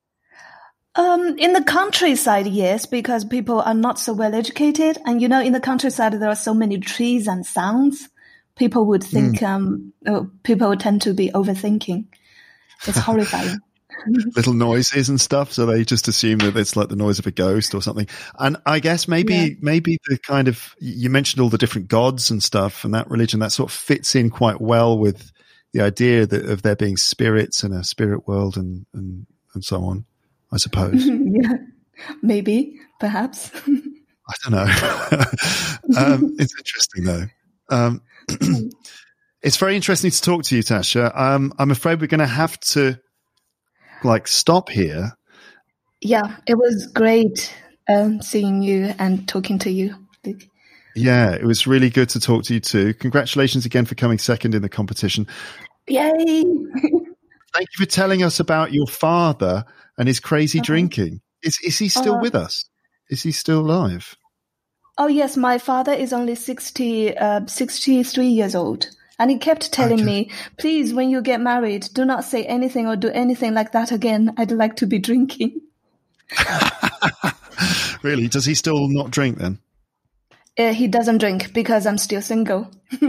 Um, in the countryside, yes, because people are not so well educated. And, you know, in the countryside, there are so many trees and sounds. People would think, mm. um, uh, people would tend to be overthinking. It's horrifying. Little noises and stuff. So they just assume that it's like the noise of a ghost or something. And I guess maybe, yeah. maybe the kind of, you mentioned all the different gods and stuff and that religion that sort of fits in quite well with the idea that of there being spirits and a spirit world and, and, and so on. I suppose. Yeah, maybe, perhaps. I don't know. um, it's interesting, though. Um, it's very interesting to talk to you, Tasha. Um, I'm afraid we're going to have to, like, stop here. Yeah, it was great um, seeing you and talking to you, Luke. Yeah, it was really good to talk to you too. Congratulations again for coming second in the competition. Yay! Thank you for telling us about your father and his crazy uh-huh. drinking. Is is he still uh, with us? Is he still alive? Oh, yes. My father is only sixty, uh, sixty-three years old. And he kept telling okay. me, please, when you get married, do not say anything or do anything like that again. I'd like to be drinking. Really? Does he still not drink then? Uh, he doesn't drink because I'm still single.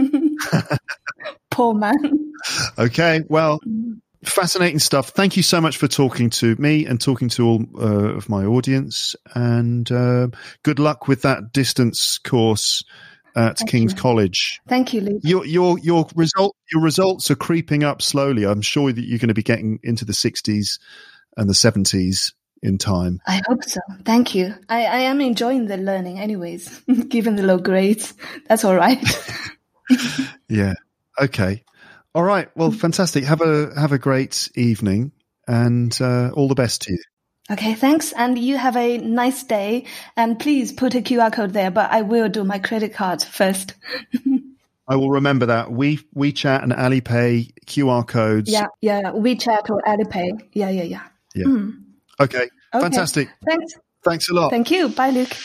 Poor man. Okay. Well, fascinating stuff. Thank you so much for talking to me and talking to all uh, of my audience. And uh, good luck with that distance course at Thank King's you. College. Thank you, Luke. Your your your result your results are creeping up slowly. I'm sure that you're going to be getting into the sixties and the seventies in time. I hope so. Thank you. I, I am enjoying the learning, anyways. Given the low grades, that's all right. Yeah. Okay. All right. Well, fantastic. Have a have a great evening, and uh, all the best to you. Okay, thanks. And you have a nice day. And please put a Q R code there, but I will do my credit card first. I will remember that. We WeChat and Alipay Q R codes. Yeah, yeah. WeChat or Alipay. Yeah, yeah, yeah. Yeah. Mm. Okay. okay. Fantastic. Thanks. Thanks a lot. Thank you. Bye, Luke.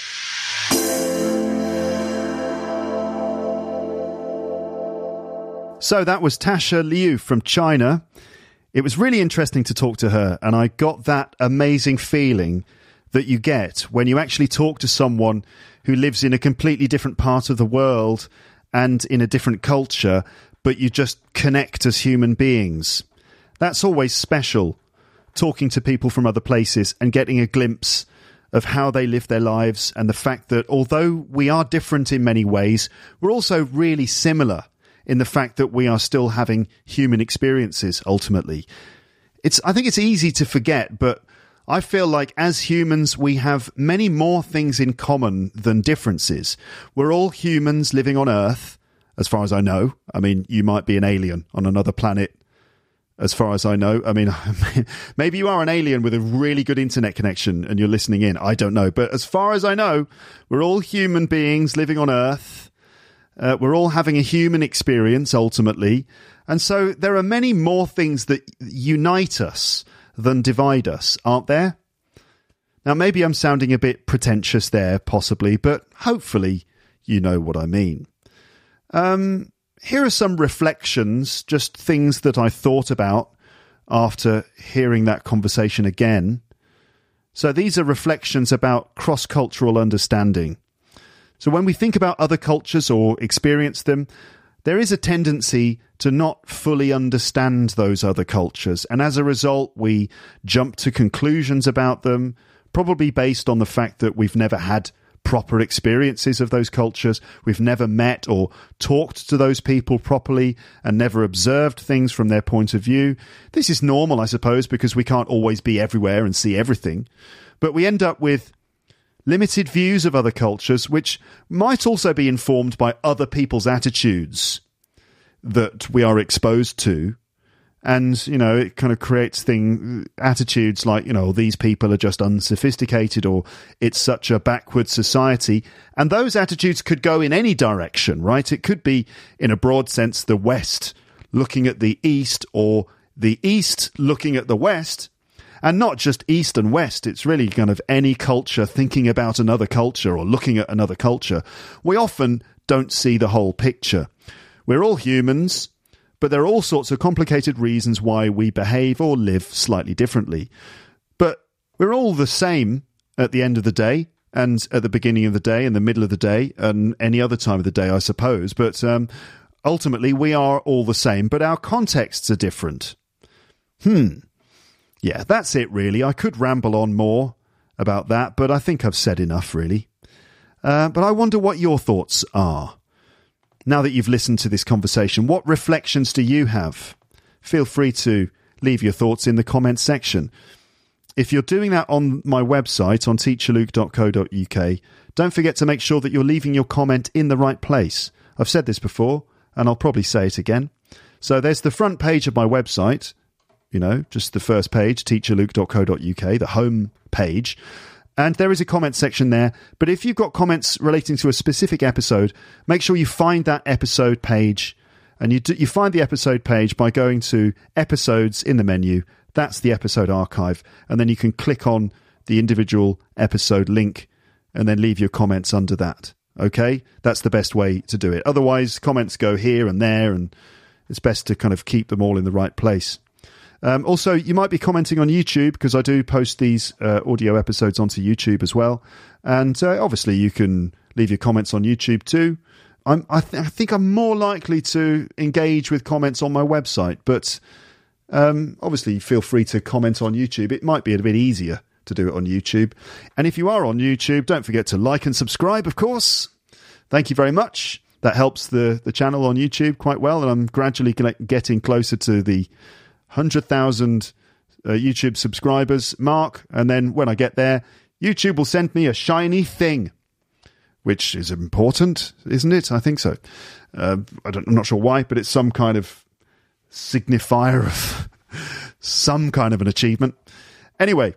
So that was Tasha Liu from China. It was really interesting to talk to her, and I got that amazing feeling that you get when you actually talk to someone who lives in a completely different part of the world and in a different culture, but you just connect as human beings. That's always special, talking to people from other places and getting a glimpse of how they live their lives, and the fact that although we are different in many ways, we're also really similar in the fact that we are still having human experiences ultimately. It's, I think it's easy to forget, but I feel like as humans, we have many more things in common than differences. We're all humans living on Earth, as far as I know. I mean, you might be an alien on another planet, as far as I know. I mean, maybe you are an alien with a really good internet connection and you're listening in. I don't know. But as far as I know, we're all human beings living on Earth. Uh, we're all having a human experience, ultimately. And so there are many more things that unite us than divide us, aren't there? Now, maybe I'm sounding a bit pretentious there, possibly, but hopefully you know what I mean. Um, here are some reflections, just things that I thought about after hearing that conversation again. So these are reflections about cross-cultural understanding. So when we think about other cultures or experience them, there is a tendency to not fully understand those other cultures. And as a result, we jump to conclusions about them, probably based on the fact that we've never had proper experiences of those cultures. We've never met or talked to those people properly and never observed things from their point of view. This is normal, I suppose, because we can't always be everywhere and see everything. But we end up with limited views of other cultures, which might also be informed by other people's attitudes that we are exposed to. And, you know, it kind of creates thing attitudes like, you know, these people are just unsophisticated, or it's such a backward society. And those attitudes could go in any direction, right? It could be, in a broad sense, the West looking at the East, or the East looking at the West. And not just East and West, it's really kind of any culture thinking about another culture or looking at another culture. We often don't see the whole picture. We're all humans, but there are all sorts of complicated reasons why we behave or live slightly differently. But we're all the same at the end of the day, and at the beginning of the day, and the middle of the day, and any other time of the day, I suppose. But um, ultimately, we are all the same, but our contexts are different. Hmm. Yeah, that's it, really. I could ramble on more about that, but I think I've said enough, really. Uh, but I wonder what your thoughts are. Now that you've listened to this conversation, what reflections do you have? Feel free to leave your thoughts in the comments section. If you're doing that on my website, on teacher luke dot co dot uk, don't forget to make sure that you're leaving your comment in the right place. I've said this before, and I'll probably say it again. So there's the front page of my website, you know, just the first page, teacher luke dot co dot uk, the home page. And there is a comment section there. But if you've got comments relating to a specific episode, make sure you find that episode page. And you do, you find the episode page by going to episodes in the menu. That's the episode archive. And then you can click on the individual episode link and then leave your comments under that. Okay? That's the best way to do it. Otherwise, comments go here and there, and it's best to kind of keep them all in the right place. Um, also, you might be commenting on YouTube, because I do post these uh, audio episodes onto YouTube as well. And uh, obviously, you can leave your comments on YouTube too. I'm, I, th- I think I'm more likely to engage with comments on my website, but um, obviously, feel free to comment on YouTube. It might be a bit easier to do it on YouTube. And if you are on YouTube, don't forget to like and subscribe, of course. Thank you very much. That helps the, the channel on YouTube quite well, and I'm gradually getting closer to the one hundred thousand uh, YouTube subscribers mark, and then when I get there, YouTube will send me a shiny thing, which is important, isn't it? I think so. Uh, I don't, I'm not sure why, but it's some kind of signifier of some kind of an achievement. Anyway,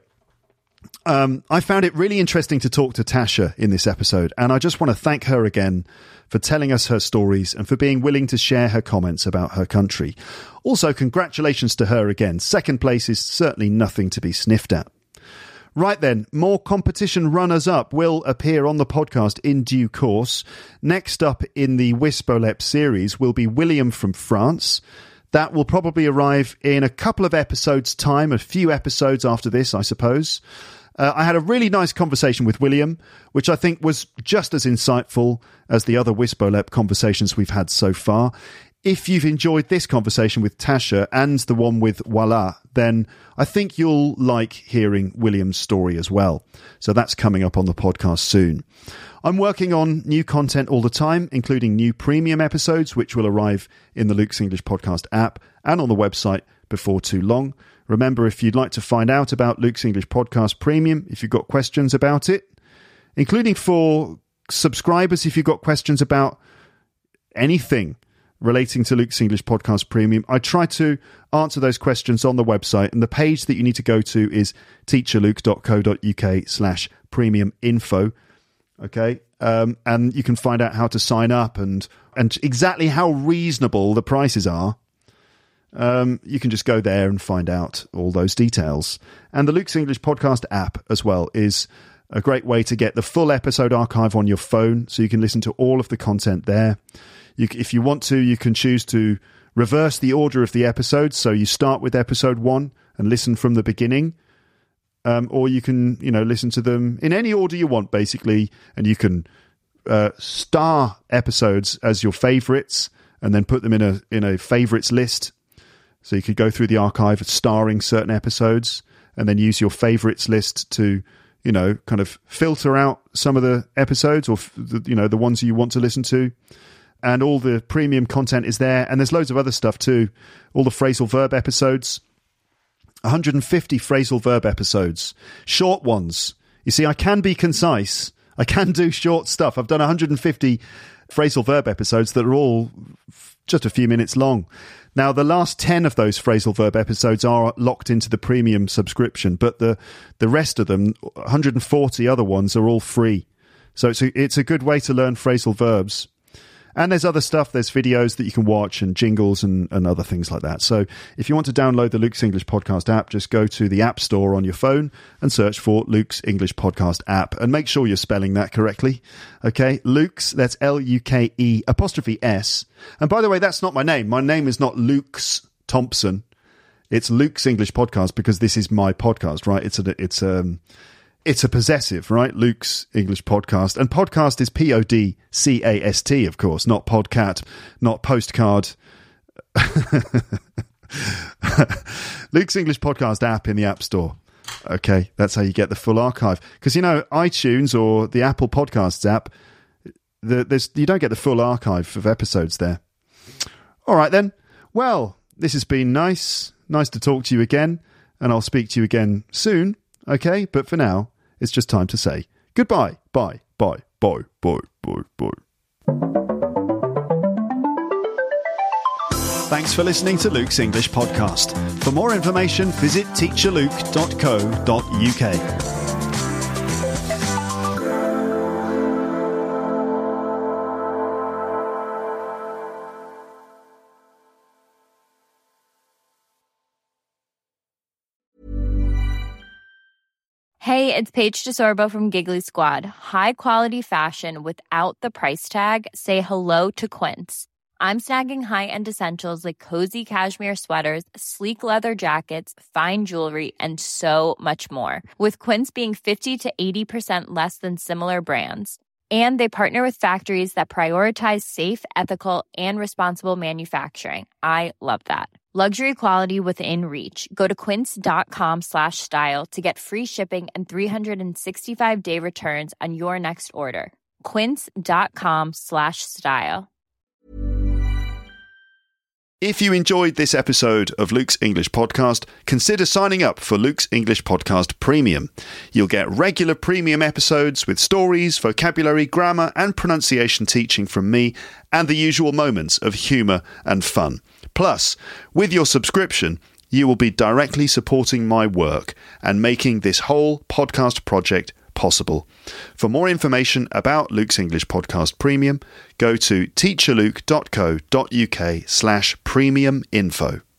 um, I found it really interesting to talk to Tasha in this episode, and I just want to thank her again for telling us her stories and for being willing to share her comments about her country. Also, congratulations to her again. Second place is certainly nothing to be sniffed at. Right then, more competition runners-up will appear on the podcast in due course. Next up in the Wisbolep series will be William from France. That will probably arrive in a couple of episodes' time, a few episodes after this, I suppose. Uh, I had a really nice conversation with William, which I think was just as insightful as the other Wisbolep conversations we've had so far. If you've enjoyed this conversation with Tasha and the one with Voila, then I think you'll like hearing William's story as well. So that's coming up on the podcast soon. I'm working on new content all the time, including new premium episodes, which will arrive in the Luke's English Podcast app and on the website before too long. Remember, if you'd like to find out about Luke's English Podcast Premium, if you've got questions about it, including for subscribers, if you've got questions about anything relating to Luke's English Podcast Premium, I try to answer those questions on the website. And the page that you need to go to is teacherluke.co.uk slash premium info. Okay. Um, and you can find out how to sign up and, and exactly how reasonable the prices are. Um, you can just go there and find out all those details. And the Luke's English Podcast app as well is a great way to get the full episode archive on your phone, so you can listen to all of the content there. You, if you want to, you can choose to reverse the order of the episodes. So you start with episode one and listen from the beginning. Um, or you can, you know, listen to them in any order you want, basically. And you can uh, star episodes as your favourites and then put them in a in a favourites list. So you could go through the archive starring certain episodes and then use your favourites list to, you know, kind of filter out some of the episodes or, you know, the ones you want to listen to. And all the premium content is there. And there's loads of other stuff too. All the phrasal verb episodes. one hundred fifty phrasal verb episodes. Short ones. You see, I can be concise. I can do short stuff. I've done one hundred fifty phrasal verb episodes that are all just a few minutes long. Now, the last ten of those phrasal verb episodes are locked into the premium subscription, but the, the rest of them, one hundred forty other ones, are all free. So it's a, it's a good way to learn phrasal verbs. And there's other stuff. There's videos that you can watch and jingles and, and other things like that. So if you want to download the Luke's English Podcast app, just go to the App Store on your phone and search for Luke's English Podcast app. And make sure you're spelling that correctly. Okay, Luke's, that's L U K E apostrophe S. And by the way, that's not my name. My name is not Luke's Thompson. It's Luke's English Podcast because this is my podcast, right? It's a, it's um. It's a possessive, right? Luke's English Podcast. And podcast is P O D C A S T, of course, not podcat, not postcard. Luke's English Podcast app in the App Store. Okay, that's how you get the full archive. Because, you know, iTunes or the Apple Podcasts app, the, there's, you don't get the full archive of episodes there. All right, then. Well, this has been nice. Nice to talk to you again. And I'll speak to you again soon. Okay, but for now, it's just time to say goodbye. Bye, bye, bye, bye, bye, bye. Thanks for listening to Luke's English Podcast. For more information, visit teacher luke dot co dot uk. Hey, it's Paige DeSorbo from Giggly Squad. High quality fashion without the price tag. Say hello to Quince. I'm snagging high-end essentials like cozy cashmere sweaters, sleek leather jackets, fine jewelry, and so much more. With Quince being fifty to eighty percent less than similar brands. And they partner with factories that prioritize safe, ethical, and responsible manufacturing. I love that. Luxury quality within reach. Go to quince.com slash style to get free shipping and three sixty-five day returns on your next order. Quince.com slash style. If you enjoyed this episode of Luke's English Podcast, consider signing up for Luke's English Podcast Premium. You'll get regular premium episodes with stories, vocabulary, grammar, and pronunciation teaching from me, and the usual moments of humour and fun. Plus, with your subscription, you will be directly supporting my work and making this whole podcast project possible. For more information about Luke's English Podcast Premium, go to teacher luke dot co dot uk slash premium info.